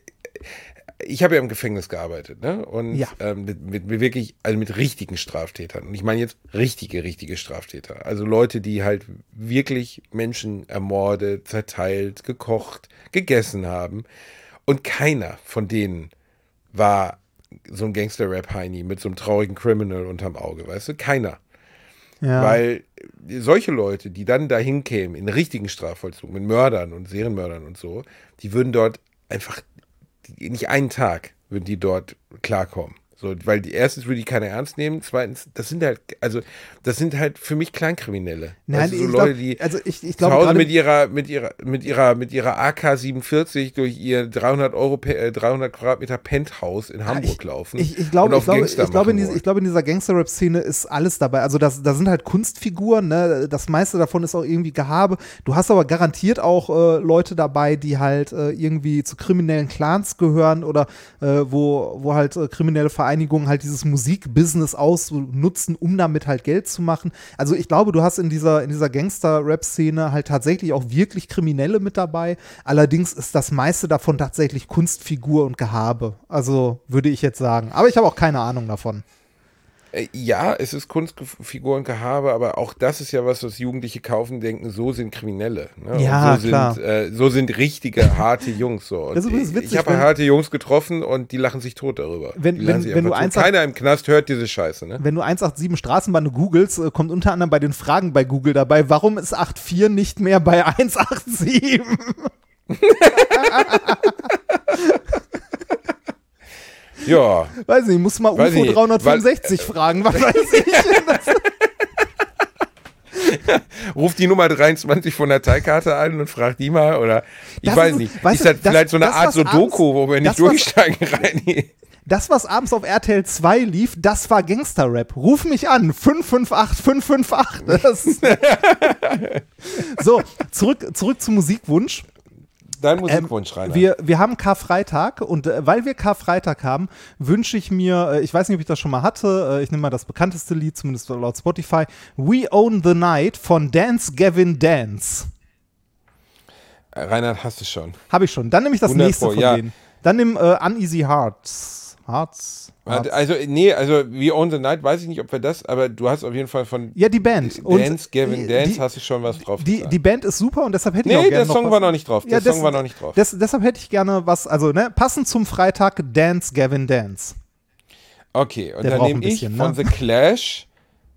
ich habe ja im Gefängnis gearbeitet, ne? Und Ja. ähm, mit, mit, mit wirklich, also mit richtigen Straftätern. Und ich meine jetzt richtige, richtige Straftäter. Also Leute, die halt wirklich Menschen ermordet, zerteilt, gekocht, gegessen haben. Und keiner von denen war so ein Gangster-Rap-Heini mit so einem traurigen Criminal unterm Auge, weißt du? Keiner. Ja. Weil solche Leute, die dann dahin kämen, in richtigen Strafvollzug, mit Mördern und Serienmördern und so, die würden dort einfach, nicht einen Tag würden die dort klarkommen. So, weil die, erstens würde ich keiner ernst nehmen, zweitens, das sind halt, also, das sind halt für mich Kleinkriminelle. Nein, weißt du, so ich Leute, glaub, die also ich, ich zu glaube Hause gerade mit ihrer, mit ihrer, mit ihrer, mit ihrer A K siebenundvierzig durch ihr dreihundert Euro, äh, dreihundert Quadratmeter Penthouse in Hamburg ich, laufen. Ich, ich glaube, und ich auf glaube, Gangster ich glaube, in machen diese, wollen. ich glaube, in dieser Gangster-Rap-Szene ist alles dabei. Also das, da sind halt Kunstfiguren, ne? Das meiste davon ist auch irgendwie Gehabe. Du hast aber garantiert auch äh, Leute dabei, die halt äh, irgendwie zu kriminellen Clans gehören oder äh, wo, wo halt äh, kriminelle Vereinigungen halt dieses Musikbusiness ausnutzen, um damit halt Geld zu machen. Also ich glaube, du hast in dieser, in dieser Gangster-Rap-Szene halt tatsächlich auch wirklich Kriminelle mit dabei. Allerdings ist das meiste davon tatsächlich Kunstfigur und Gehabe. Also würde ich jetzt sagen. Aber ich habe auch keine Ahnung davon. Äh, Ja, es ist Kunstfigur und Gehabe, aber auch das ist ja was, was Jugendliche kaufen, denken, so sind Kriminelle. Ne? Ja, und so klar. Sind, äh, so sind richtige, harte Jungs. So. Und Das ist übrigens ich witzig, ich habe wenn- harte Jungs getroffen und die lachen sich tot darüber. Wenn- die lachen wenn- sich wenn einfach du tot. eins- Keiner im Knast hört diese Scheiße. Ne? Wenn du eins acht sieben Straßenbahn googelst, äh, kommt unter anderem bei den Fragen bei Google dabei, warum ist acht vier nicht mehr bei eins acht sieben? Ja. Weiß nicht, ich muss mal Weiß U F O nicht, dreihundertfünfundsechzig weil, fragen, was weiß ich. Das, Ruf die Nummer dreiundzwanzig von der Teilkarte an und frag die mal, oder ich Das weiß ist- nicht. weißt Ist du, das das- vielleicht so eine das, Art was so abends- Doku, wo wir nicht das, was- durchsteigen rein? das, was abends auf R T L zwei lief, das war Gangster-Rap. Ruf mich an, fünf fünf acht fünf fünf acht. Das so, zurück, zurück zum Musikwunsch. Dein Musikwunsch, Rainer. Wir, wir haben Karfreitag und äh, weil wir Karfreitag haben, wünsche ich mir, äh, ich weiß nicht, ob ich das schon mal hatte, äh, ich nehme mal das bekannteste Lied, zumindest laut Spotify, We Own the Night von Dance Gavin Dance. Reinhard, hast du schon. Habe ich schon. Dann nehme ich das hundert nächste Pro, von ja. denen. Dann nimm äh, Uneasy Hearts. Hearts. Hearts. Also, nee, also We Own the Night, weiß ich nicht, ob wir das, aber du hast auf jeden Fall von Ja, die Band. Dance, Gavin die- Dance, die, hast du schon was drauf die, gesagt. die Band ist super und deshalb hätte ich auch Nee, gerne der Song was. war noch nicht drauf. Der Ja, das- Song war noch nicht drauf. Des, deshalb hätte ich gerne was, also ne, passend zum Freitag Dance Gavin Dance. Okay, und Der dann braucht nehme ein ich bisschen, von ne? The Clash.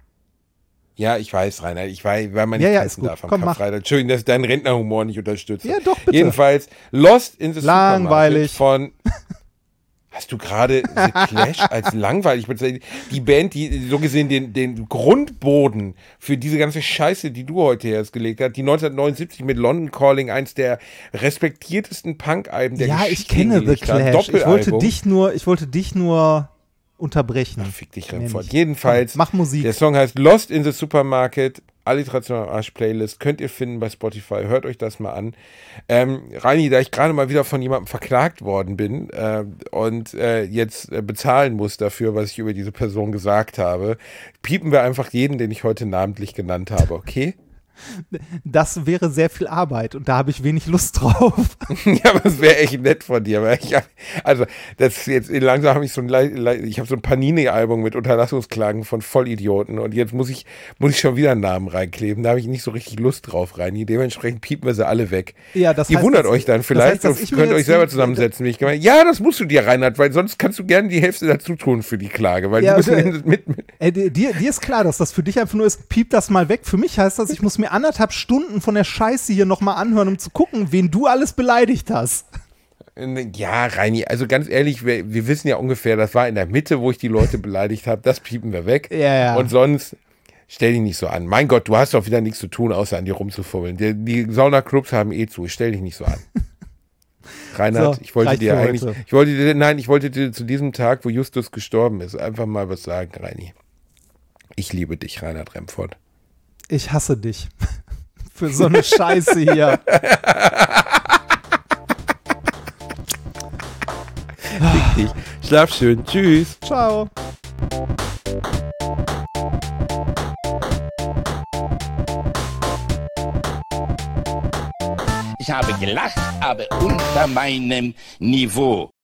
Ja, ich weiß, Rainer, ich weiß, weil man nicht Ja, ja, tanzen ist gut. darf am Komm, mach. Karfreitag. Entschuldigung, dass ich deinen Rentnerhumor nicht unterstütze. Ja, doch, bitte. Jedenfalls, Lost in the Langweilig. Supermarket von... Hast du gerade The Clash als langweilig bezeichnet? Die Band, die so gesehen den, den Grundboden für diese ganze Scheiße, die du heute erst gelegt hast, die neunzehnhundertneunundsiebzig mit London Calling, eins der respektiertesten Punk-Alben der Ja, Geschichte ich kenne The hingelegt hat. Clash. Ich wollte Doppelalbum. dich nur, ich wollte dich nur unterbrechen. Ach, fick dich, Nenn Remford. ich. Jedenfalls, Mach Musik. der Song heißt Lost in the Supermarket, Alliteration am Arsch Playlist, könnt ihr finden bei Spotify, hört euch das mal an. Ähm, Reini, da ich gerade mal wieder von jemandem verklagt worden bin äh, und äh, jetzt äh, bezahlen muss dafür, was ich über diese Person gesagt habe, piepen wir einfach jeden, den ich heute namentlich genannt habe, okay? Das wäre sehr viel Arbeit und da habe ich wenig Lust drauf. Ja, aber es wäre echt nett von dir. Weil ich hab, also, das ist jetzt langsam habe ich so ein, Le- Le- ich habe so ein Panini-Album mit Unterlassungsklagen von Vollidioten und jetzt muss ich, muss ich schon wieder einen Namen reinkleben. Da habe ich nicht so richtig Lust drauf, Reini. Dementsprechend piepen wir sie alle weg. Ja, das Ihr heißt, wundert dass euch ich- dann das vielleicht heißt, dass und ich mir könnt euch jetzt selber die- zusammensetzen, wie ich gemeint. Ja, das musst du dir, Reinhard, weil sonst kannst du gerne die Hälfte dazu tun für die Klage, weil Ja, die müssen und, äh, mit, mit Ey, dir, dir ist klar, dass das für dich einfach nur ist, piep das mal weg. Für mich heißt das, ich muss mir anderthalb Stunden von der Scheiße hier nochmal anhören, um zu gucken, wen du alles beleidigt hast. Ja, Reini, also ganz ehrlich, wir, wir wissen ja ungefähr, das war in der Mitte, wo ich die Leute beleidigt habe, das piepen wir weg. Ja, ja. Und sonst, stell dich nicht so an. Mein Gott, du hast doch wieder nichts zu tun, außer an dir rumzufummeln. Die, die Sauna-Clubs haben eh zu, stell dich nicht so an. Reinhard, So, ich wollte reicht dir für eigentlich, heute. ich wollte dir, nein, ich wollte dir zu diesem Tag, wo Justus gestorben ist, einfach mal was sagen, Reini. Ich liebe dich, Reinhard Remford. Ich hasse dich. Für so eine Scheiße hier. Fick dich. Schlaf schön. Tschüss. Ciao. Ich habe gelacht, aber unter meinem Niveau.